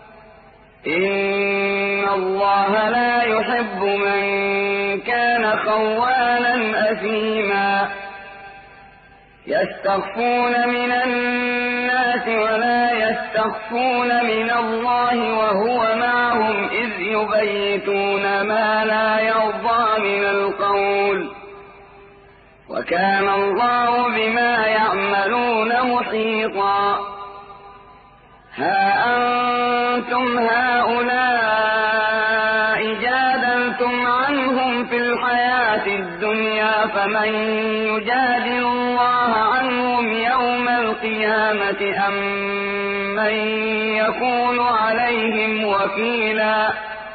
إن الله لا يحب من كان خوانا أثيما يستخفون من الناس ولا يستخفون من الله وهو معهم إذ يبيتون ما لا يرضى من القول وكان الله بما يعملون محيطا ها أنتم هؤلاء جادلتم عنهم في الحياة الدنيا فمن يجادل الله عنهم يوم القيامة أم من يكون عليهم وكيلا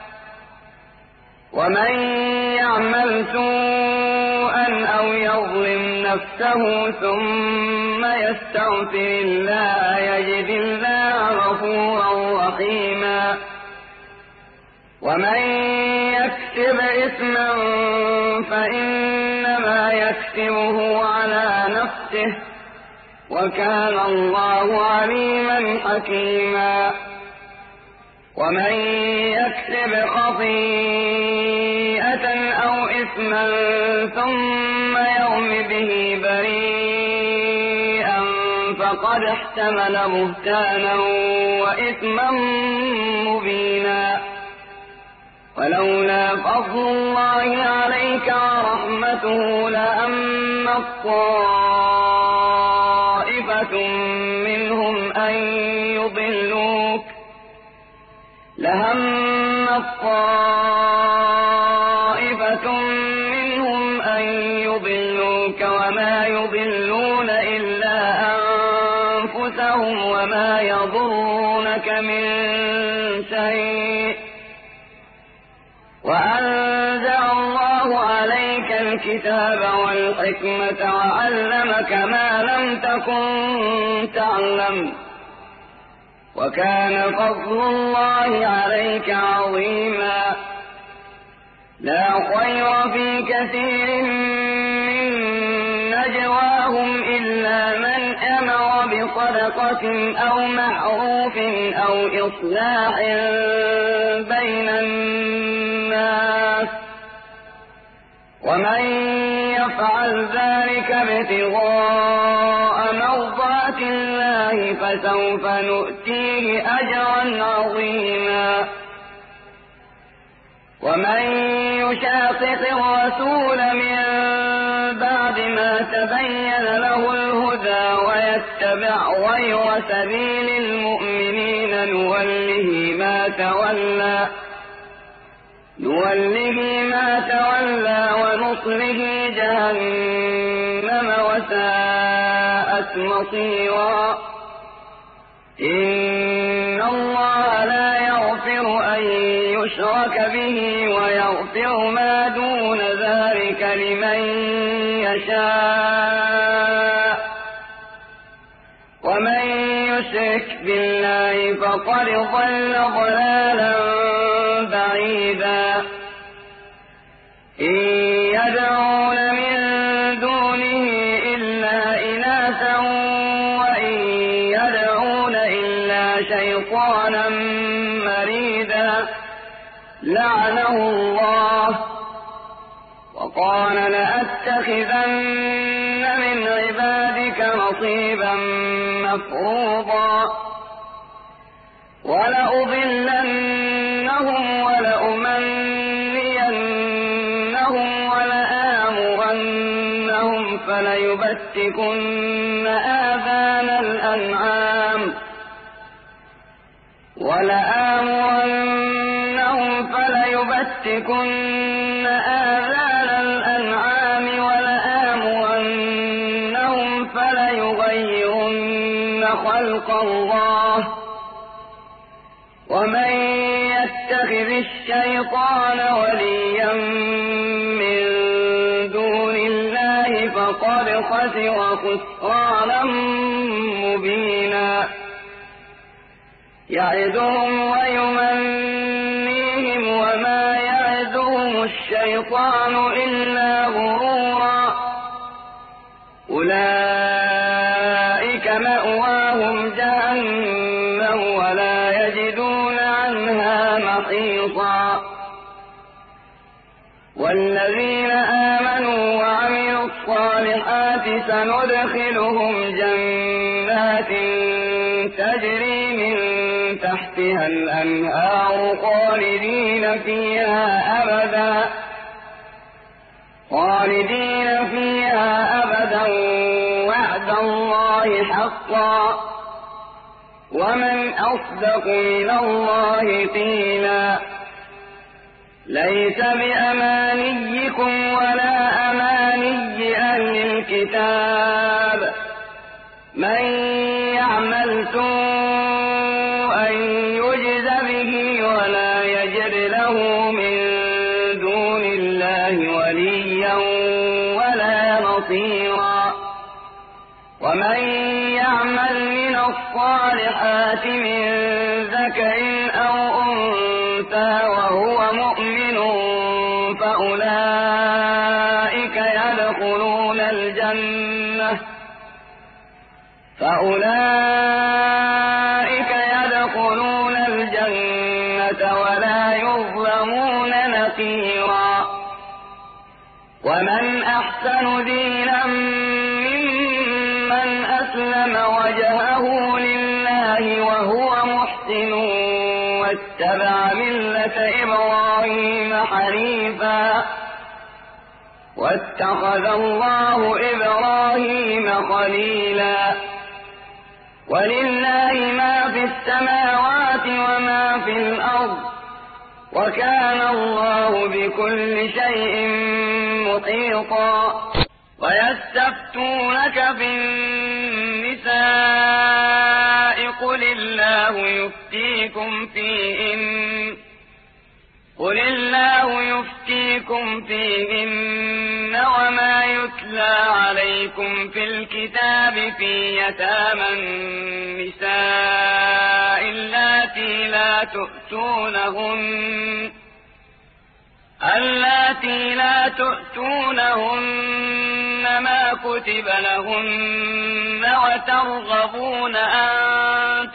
ومن يعمل سوءا أو يظلم نفسه ثم يستغفر الله يجد الله غفورا رحيما ومن يكسب إثما فإنما يكسبه على نفسه وكان الله عليما حكيما ومن يكسب خطيئة أو إثما ثم يرم به بريئا فقد احتمل بهتانا وإثما مبينا ولولا فضل الله عليك ورحمته لأمت طائفة منهم أن يضلوك لهمت طائفة منهم أن يضلوك وما يضلون إلا أنفسهم وما يضرونك من شيء وأنزل الله عليك الكتاب والحكمة وعلمك ما لم تكن تعلم وكان فضل الله عليك عظيما لا خير في كثير من نجواهم إلا من أمر بصدقة أو معروف أو إصلاح بين الناس، ومن يفعل ذلك ابتغاء مرضات الله فسوف نؤتيه أجرا عظيما. ومن يشاقق الرسول من بعد ما تبين له الهدى ويتبع غير سبيل المؤمنين نوله ما تولى نوله ما تولى ونصره جهنم وساءت مصيرا. إن الله لا يغفر أن يشرك به ويغفر ما دون ذلك لمن يشاء، ومن يشرك بالله فقد ضل ضلالا بعيدا. إن يدعون من دونه إلا إناثا وإن يدعون إلا شيطانا مريدا لعنه الله وقال لأتخذن من عبادك نصيبا مفروضا ولأضلنهم ولأمنينهم ولآمرنهم فليبتكن آذان الأنعام ولآمرنهم فليبتكن آذان الأنعام ولآمرنهم فليغيرن خلق الله. ومن يتخذ الشيطان وليا من دون الله فقد خسر خسرانا مبينا. يعدهم ويمنيهم وما يعدهم الشيطان إلا غرورا. أولئك مأواهم جهنم ولا يجدون عنها محيصا. والذين آمنوا وعملوا الصالحات سندخلهم جنات تجري من تحتها الأنهار خالدين فيها أبدا خالدين فيها أبدا وعد الله حقا ومن أصدق من الله قيلا. ليس بأمانيكم ولا أماني أهل الكتاب من يعمل سوءا يجز به ولا يجد له من دون الله وليا ولا نصيرا. ومن يعمل من الصالحات من ذكر أو أنثى وهو مؤمن فأولئك يدخلون الجنة فأولئك يدخلون الجنة ولا يظلمون نقيرا. ومن أحسن دينا ممن أسلم وجهه لله وهو محسن واتبع ملة إبراهيم حنيفا واتخذ الله إبراهيم خليلا. ولله ما في السماوات وما في الأرض وكان الله بكل شيء محيطا. ويستفتونك في النساء قل الله يفتيكم فيهن قل الله يفتيكم فيهن وما يتلى عليكم في الكتاب في يتامى النساء اللاتي لا تؤتونهن اللاتي لا تؤتونهن ما كتب لهن وترغبون أن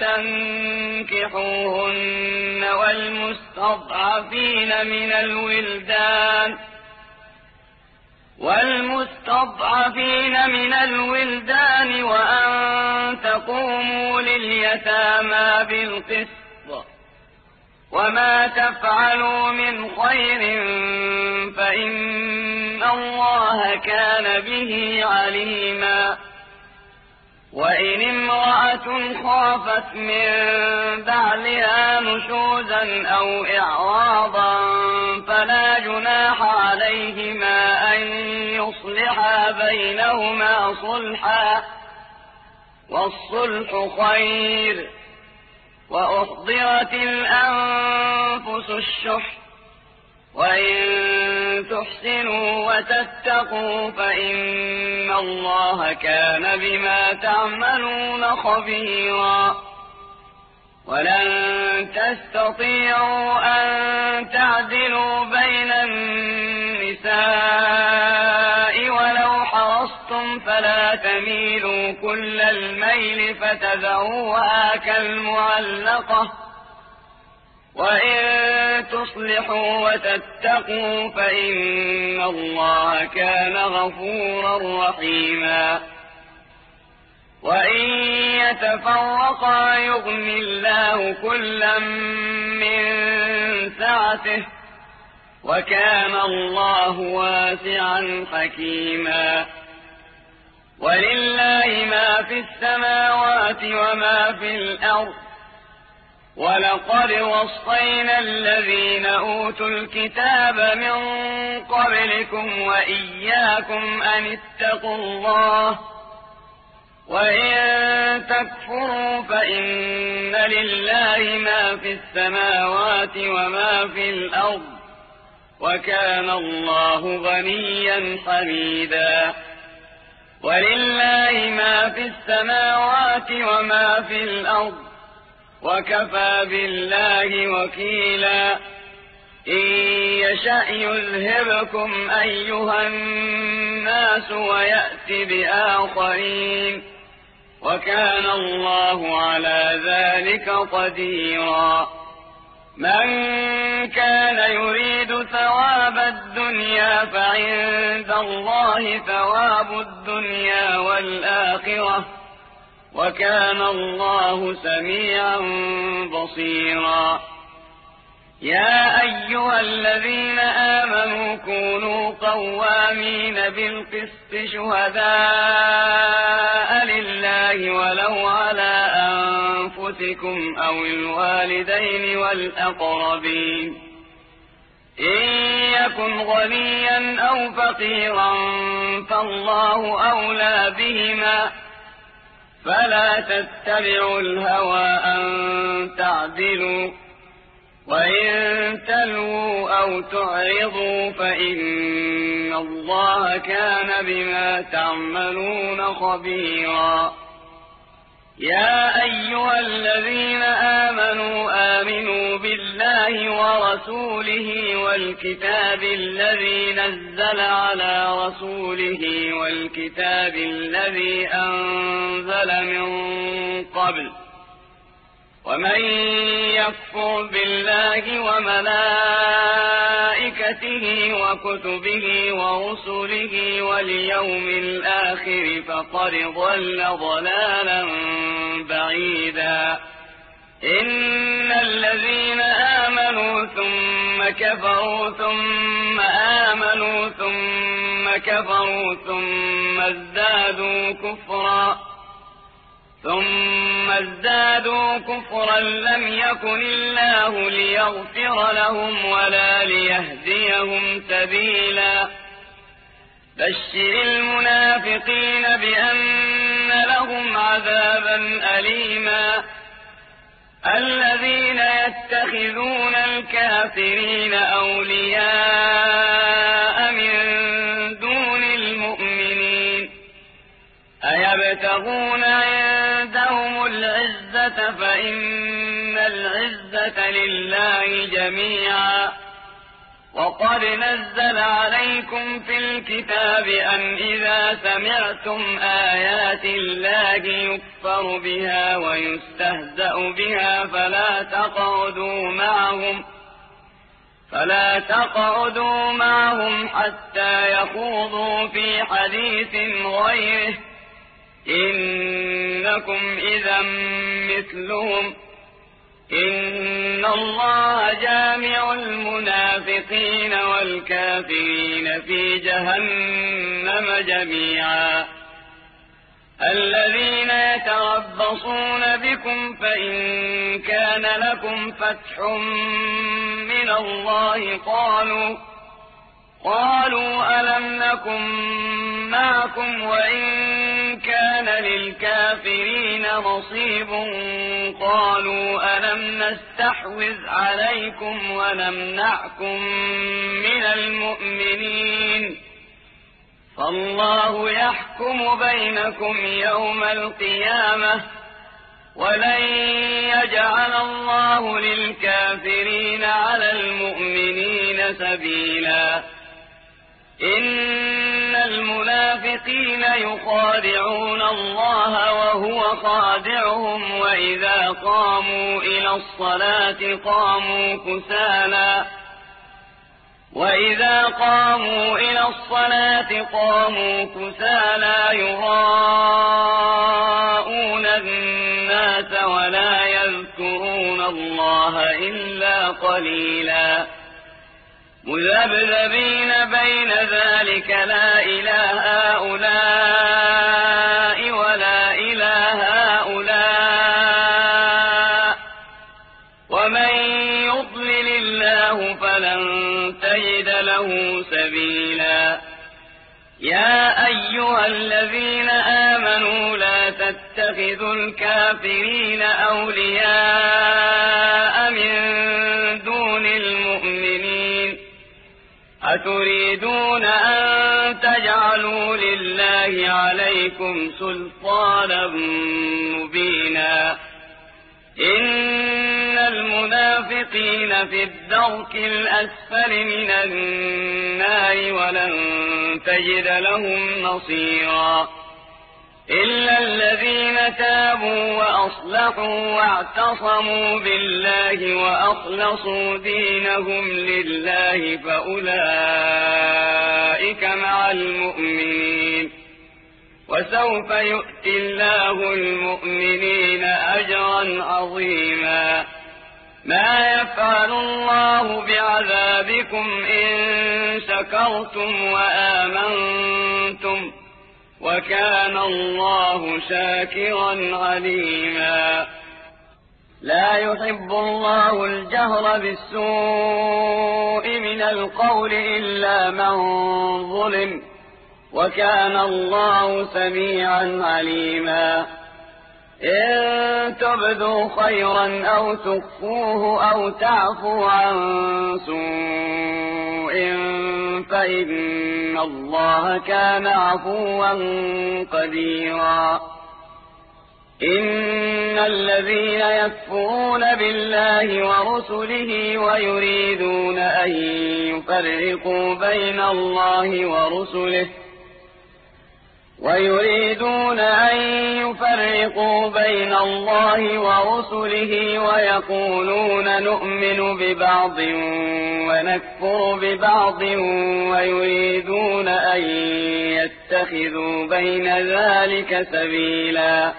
تنكحوهن والمستضعفين من الولدان والمستضعفين من الولدان وأن تقوموا لليتامى بالقسط وما تفعلوا من خير فإن الله كان به عليما. وإن امرأة خافت من بعلها نشوزا أو إعراضا فلا جناح عليهما أن يصلحا بينهما صلحا والصلح خير. وأحضرت الأنفس الشح وإن تحسنوا وتتقوا فإن الله كان بما تعملون خبيرا. ولن تستطيعوا أن تعدلوا بين النساء ولو حرصتم فلا تميلوا كل الميل فتذروها كالمعلقة. وإن تصلحوا وتتقوا فإن الله كان غفورا رحيما. وإن يتفرقا يغن الله كلا من سعته وكان الله واسعا حكيما. ولله ما في السماوات وما في الأرض ولقد وصينا الذين أوتوا الكتاب من قبلكم وإياكم أن اتقوا الله وإن تكفروا فإن لله ما في السماوات وما في الأرض وكان الله غنيا حميدا. ولله ما في السماوات وما في الأرض وكفى بالله وكيلا. إن يشأ يذهبكم أيها الناس ويأت بآخرين وكان الله على ذلك قديرا. من كان يريد ثواب الدنيا فعند الله ثواب الدنيا والآخرة وكان الله سميعا بصيرا. يا أيها الذين آمنوا كونوا قوامين بالقسط شهداء لله ولو على أنفسكم أو الوالدين والأقربين إن يكن غنيا أو فقيرا فالله أولى بهما فلا تتبعوا الهوى أن تعدلوا وإن تلووا أو تعرضوا فإن الله كان بما تعملون خبيرا. يا أيها الذين آمنوا آمنوا بالله ورسوله والكتاب الذي نزل على رسوله والكتاب الذي أنزل من قبل ومن يكفر بالله وملائكته وكتبه ورسله واليوم الآخر فقد ضل ضلالا بعيدا. إن الذين آمنوا ثم كفروا ثم آمنوا ثم كفروا ثم ازدادوا كفرا ثم ازدادوا كفرا لم يكن الله ليغفر لهم ولا ليهديهم سبيلا. بشر المنافقين بأن لهم عذابا أليما. الذين يتخذون الكافرين أولياء من دون المؤمنين أيبتغون عندهم العزة فإن العزة لله جميعا وقد نزل عليكم في الكتاب أن إذا سمعتم آيات الله يكفر بها ويستهزأ بها فلا تقعدوا معهم فلا تقعدوا معهم حتى يخوضوا في حديث غيره إنكم إذا مثلهم إن الله جامع المنافقين والكافرين في جهنم جميعا الذين يتربصون بكم فإن كان لكم فتح من الله قالوا قالوا ألم نكن معكم وإن كان للكافرين نصيب قالوا ألم نستحوذ عليكم ونمنعكم من المؤمنين فالله يحكم بينكم يوم القيامة ولن يجعل الله للكافرين على المؤمنين سبيلا إن المنافقين يخادعون الله وهو خادعهم وإذا قاموا إلى الصلاة قاموا كسالى وإذا قاموا إلى الصلاة قاموا كسالى يراءون الناس ولا يذكرون الله إلا قليلا مذبذبين بين ذلك لا إله هؤلاء ولا إله هؤلاء ومن يضلل الله فلن تجد له سبيلا يا أيها الذين آمنوا لا تتخذوا الكافرين أولياء من دون المؤمنين أتريدون أن تجعلوا لله عليكم سلطانا مبينا إن المنافقين في الدرك الأسفل من النار ولن تجد لهم نصيرا إلا الذين تابوا وأصلحوا واعتصموا بالله وأخلصوا دينهم لله فأولئك مع المؤمنين وسوف يؤتي الله المؤمنين أجرا عظيما ما يفعل الله بعذابكم إن شكرتم وآمنتم وكان الله شاكرا عليما لا يحب الله الجهر بالسوء من القول إلا من ظلم وكان الله سميعا عليما إن تبدوا خيرا أو تخفوه أو تعفوا عن سوء فإن الله كان عفوا قديرا إن الذين يكفرون بالله ورسله ويريدون أن يفرقوا بين الله ورسله ويريدون أن يفرقوا بين الله ورسله ويقولون نؤمن ببعض ونكفر ببعض ويريدون أن يتخذوا بين ذلك سبيلا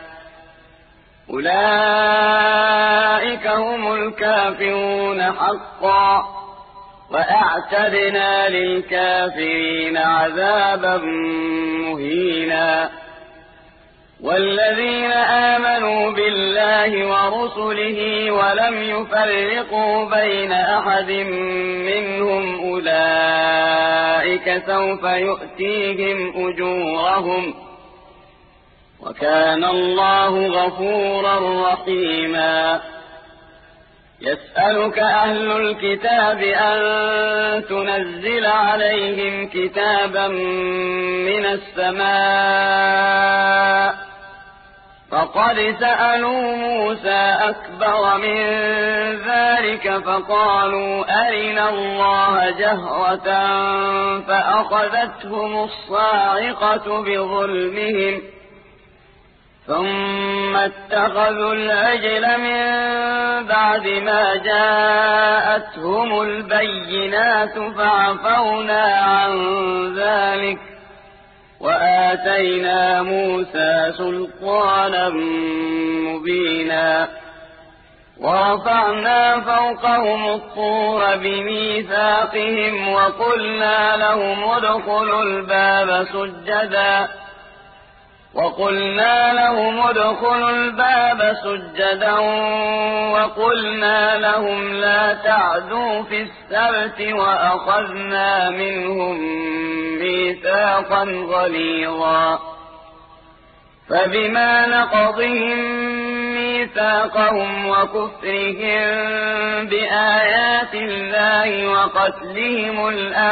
أولئك هم الكافرون حقا وأعتدنا للكافرين عذابا مهينا والذين آمنوا بالله ورسله ولم يفرقوا بين أحد منهم أولئك سوف يؤتيهم أجورهم وكان الله غفورا رحيما يسألك أهل الكتاب أن تنزل عليهم كتابا من السماء فقد سألوا موسى أكبر من ذلك فقالوا أرنا الله جهرة فأخذتهم الصاعقة بظلمهم ثم اتخذوا العجل من بعد ما جاءتهم البينات فعفونا عن ذلك وآتينا موسى سلطانا مبينا ورفعنا فوقهم الطور بميثاقهم وقلنا لهم ادخلوا الباب سجدا وقلنا لهم ادخلوا الباب سجدا وقلنا لهم لا تعدوا في السبت وأخذنا منهم ميثاقا غليظا فبما نقضهم ميثاقهم وكفرهم بآيات الله وقتلهم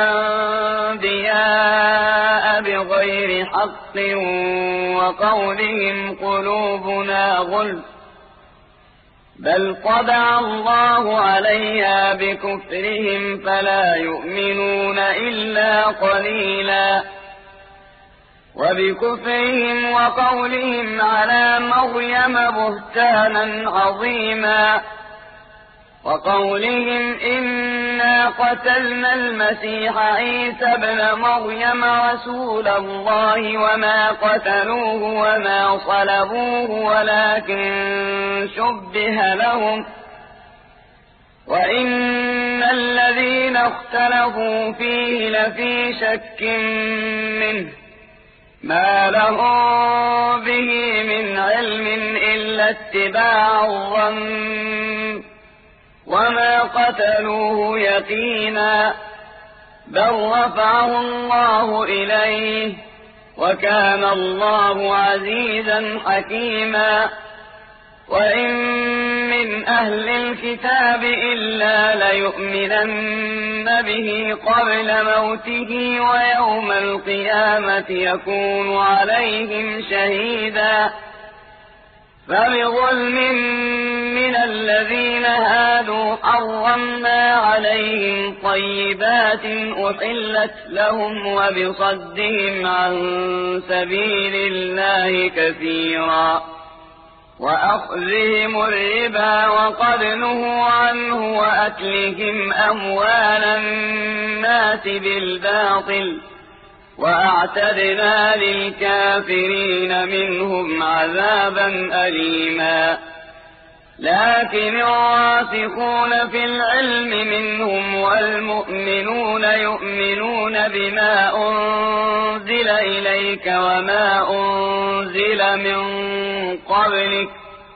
الأنبياء بغير حق وقولهم قلوبنا غلف بل طبع الله عليها بكفرهم فلا يؤمنون إلا قليلا وبكفرهم وقولهم على مريم بهتانا عظيما وقولهم إنا قتلنا المسيح عيسى ابن مريم رسول الله وما قتلوه وما صلبوه ولكن شبه لهم وإن الذين اختلفوا فيه لفي شك منه ما لهم به من علم إلا اتباع الظن وما قتلوه يقينا بل رفعه الله إليه وكان الله عزيزا حكيما وإن من أهل الكتاب إلا ليؤمنن به قبل موته ويوم القيامة يكون عليهم شهيدا فبظلم من الذين هادوا حرمنا عليهم طيبات أحلت لهم وبصدهم عن سبيل الله كثيرا وأخذهم الربا وقد نهوا عنه وأكلهم أموال الناس بالباطل وأعتدنا للكافرين منهم عذابا أليما لكن الراسخون في العلم منهم والمؤمنون يؤمنون بما أنزل إليك وما أنزل من قبلك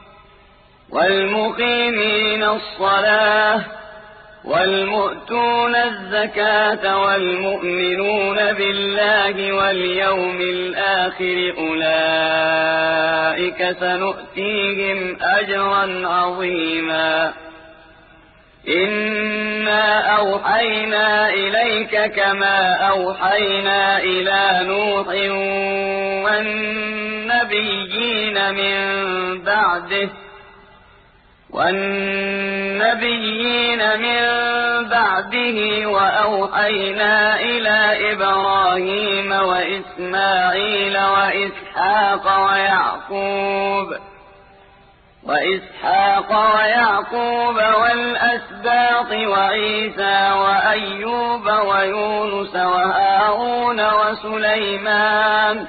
والمقيمين الصلاة والمؤتون الزكاة والمؤمنون بالله واليوم الآخر أولئك سنؤتيهم أجرا عظيما إنا أوحينا إليك كما أوحينا إلى نوح والنبيين من بعده والنبيين من بعده وأوحينا إلى إبراهيم وإسماعيل وإسحاق ويعقوب وإسحاق ويعقوب والأسباط وعيسى وأيوب ويونس وهارون وسليمان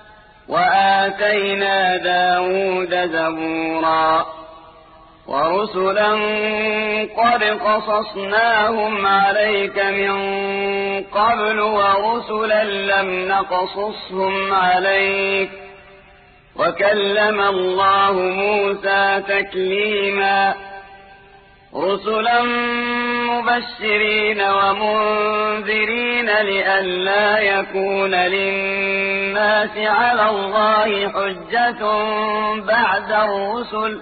وآتينا داود زبورا ورسلا قد قصصناهم عليك من قبل ورسلا لم نقصصهم عليك وكلم الله موسى تكليما رسلا مبشرين ومنذرين لئلا يكون للناس على الله حجة بعد الرسل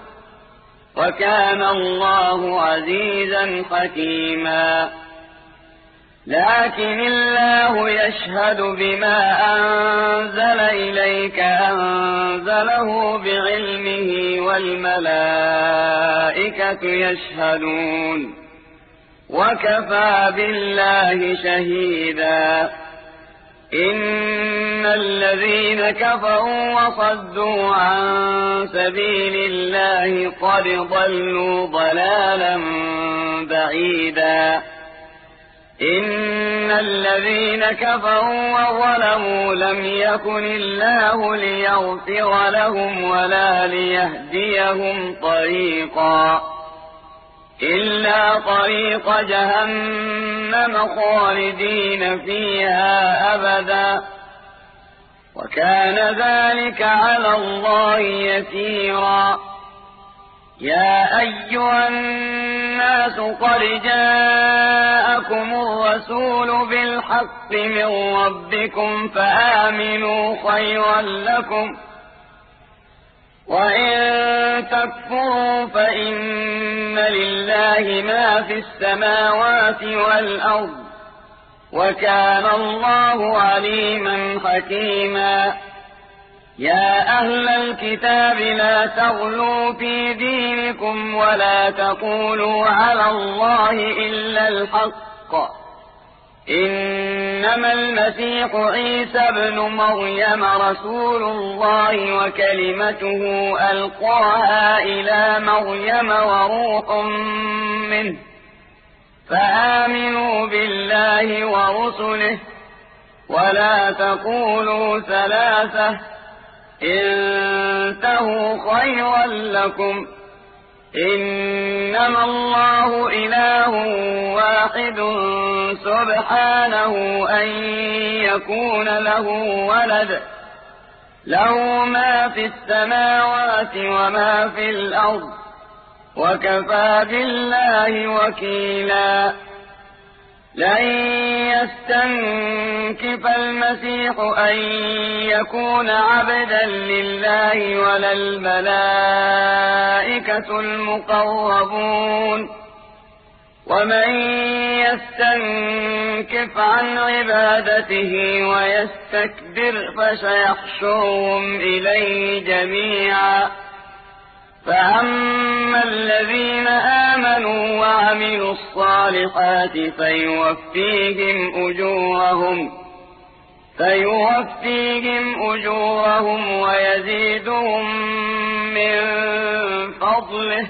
وكان الله عزيزا حكيما لكن الله يشهد بما أنزل إليك أنزله بعلمه والملائكة يشهدون وكفى بالله شهيدا إن الذين كفروا وصدوا عن سبيل الله قد ضلوا ضلالا بعيدا إن الذين كفروا وظلموا لم يكن الله ليغفر لهم ولا ليهديهم طريقا إلا طريق جهنم خالدين فيها أبدا وكان ذلك على الله يسيرا يا أيها الناس قد جاءكم الرسول بالحق من ربكم فآمنوا خيرا لكم وإن تكفروا فإن لله ما في السماوات والأرض وكان الله عليما حكيما يا أهل الكتاب لا تغلوا في دينكم ولا تقولوا على الله إلا الحق إنما المسيح عيسى ابن مريم رسول الله وكلمته ألقاها إلى مريم وروح منه فآمنوا بالله ورسله ولا تقولوا ثلاثة انتهوا خيرا لكم إنما الله إله واحد سبحانه أن يكون له ولد له ما في السماوات وما في الأرض وكفى بالله وكيلا لن يستنكف المسيح أن يكون عبدا لله ولا الملائكة المقربون ومن يستنكف عن عبادته ويستكبر فسيحشرهم إليه جميعا فأما الذين آمنوا وعملوا الصالحات فيوفيهم أجورهم فيوفيهم أجورهم ويزيدهم من فضله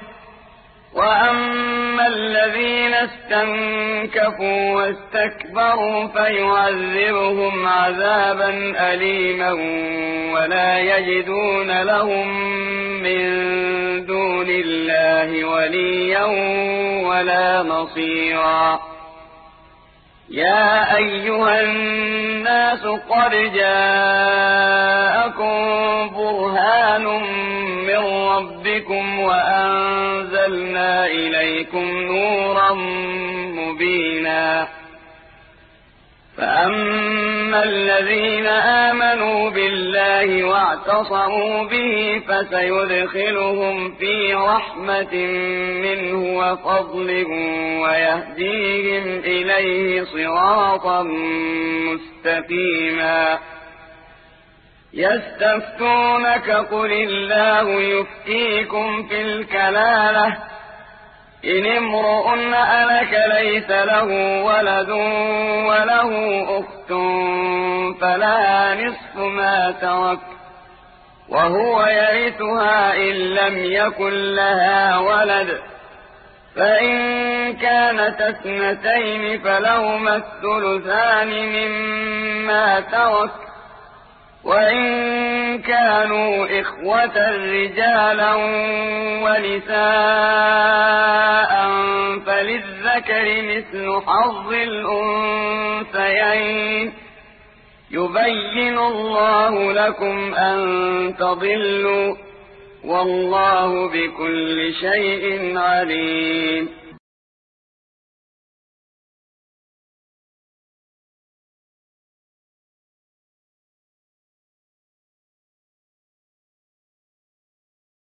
وأما الذين استنكفوا واستكبروا فيعذبهم عذابا أليما ولا يجدون لهم من دون الله وليا ولا نصيرا يا أيها الناس قد جاءكم برهان من ربكم وأنزلنا إليكم نورا مبينا فأما الذين آمنوا بالله واعتصموا به فسيدخلهم في رحمة منه وفضل ويهديهم إليه صراطا مستقيما يستفتونك قل الله يفتيكم في الكلالة إن امرؤ هلك ليس له ولد وله أخت فلها نصف ما ترك وهو يرثها إن لم يكن لها ولد فإن كانت اثنتين فلهما الثلثان مما ترك وإن كانوا إخوة رجالا ونساء فللذكر مثل حظ الأنثيين يبين الله لكم أن تضلوا والله بكل شيء عليم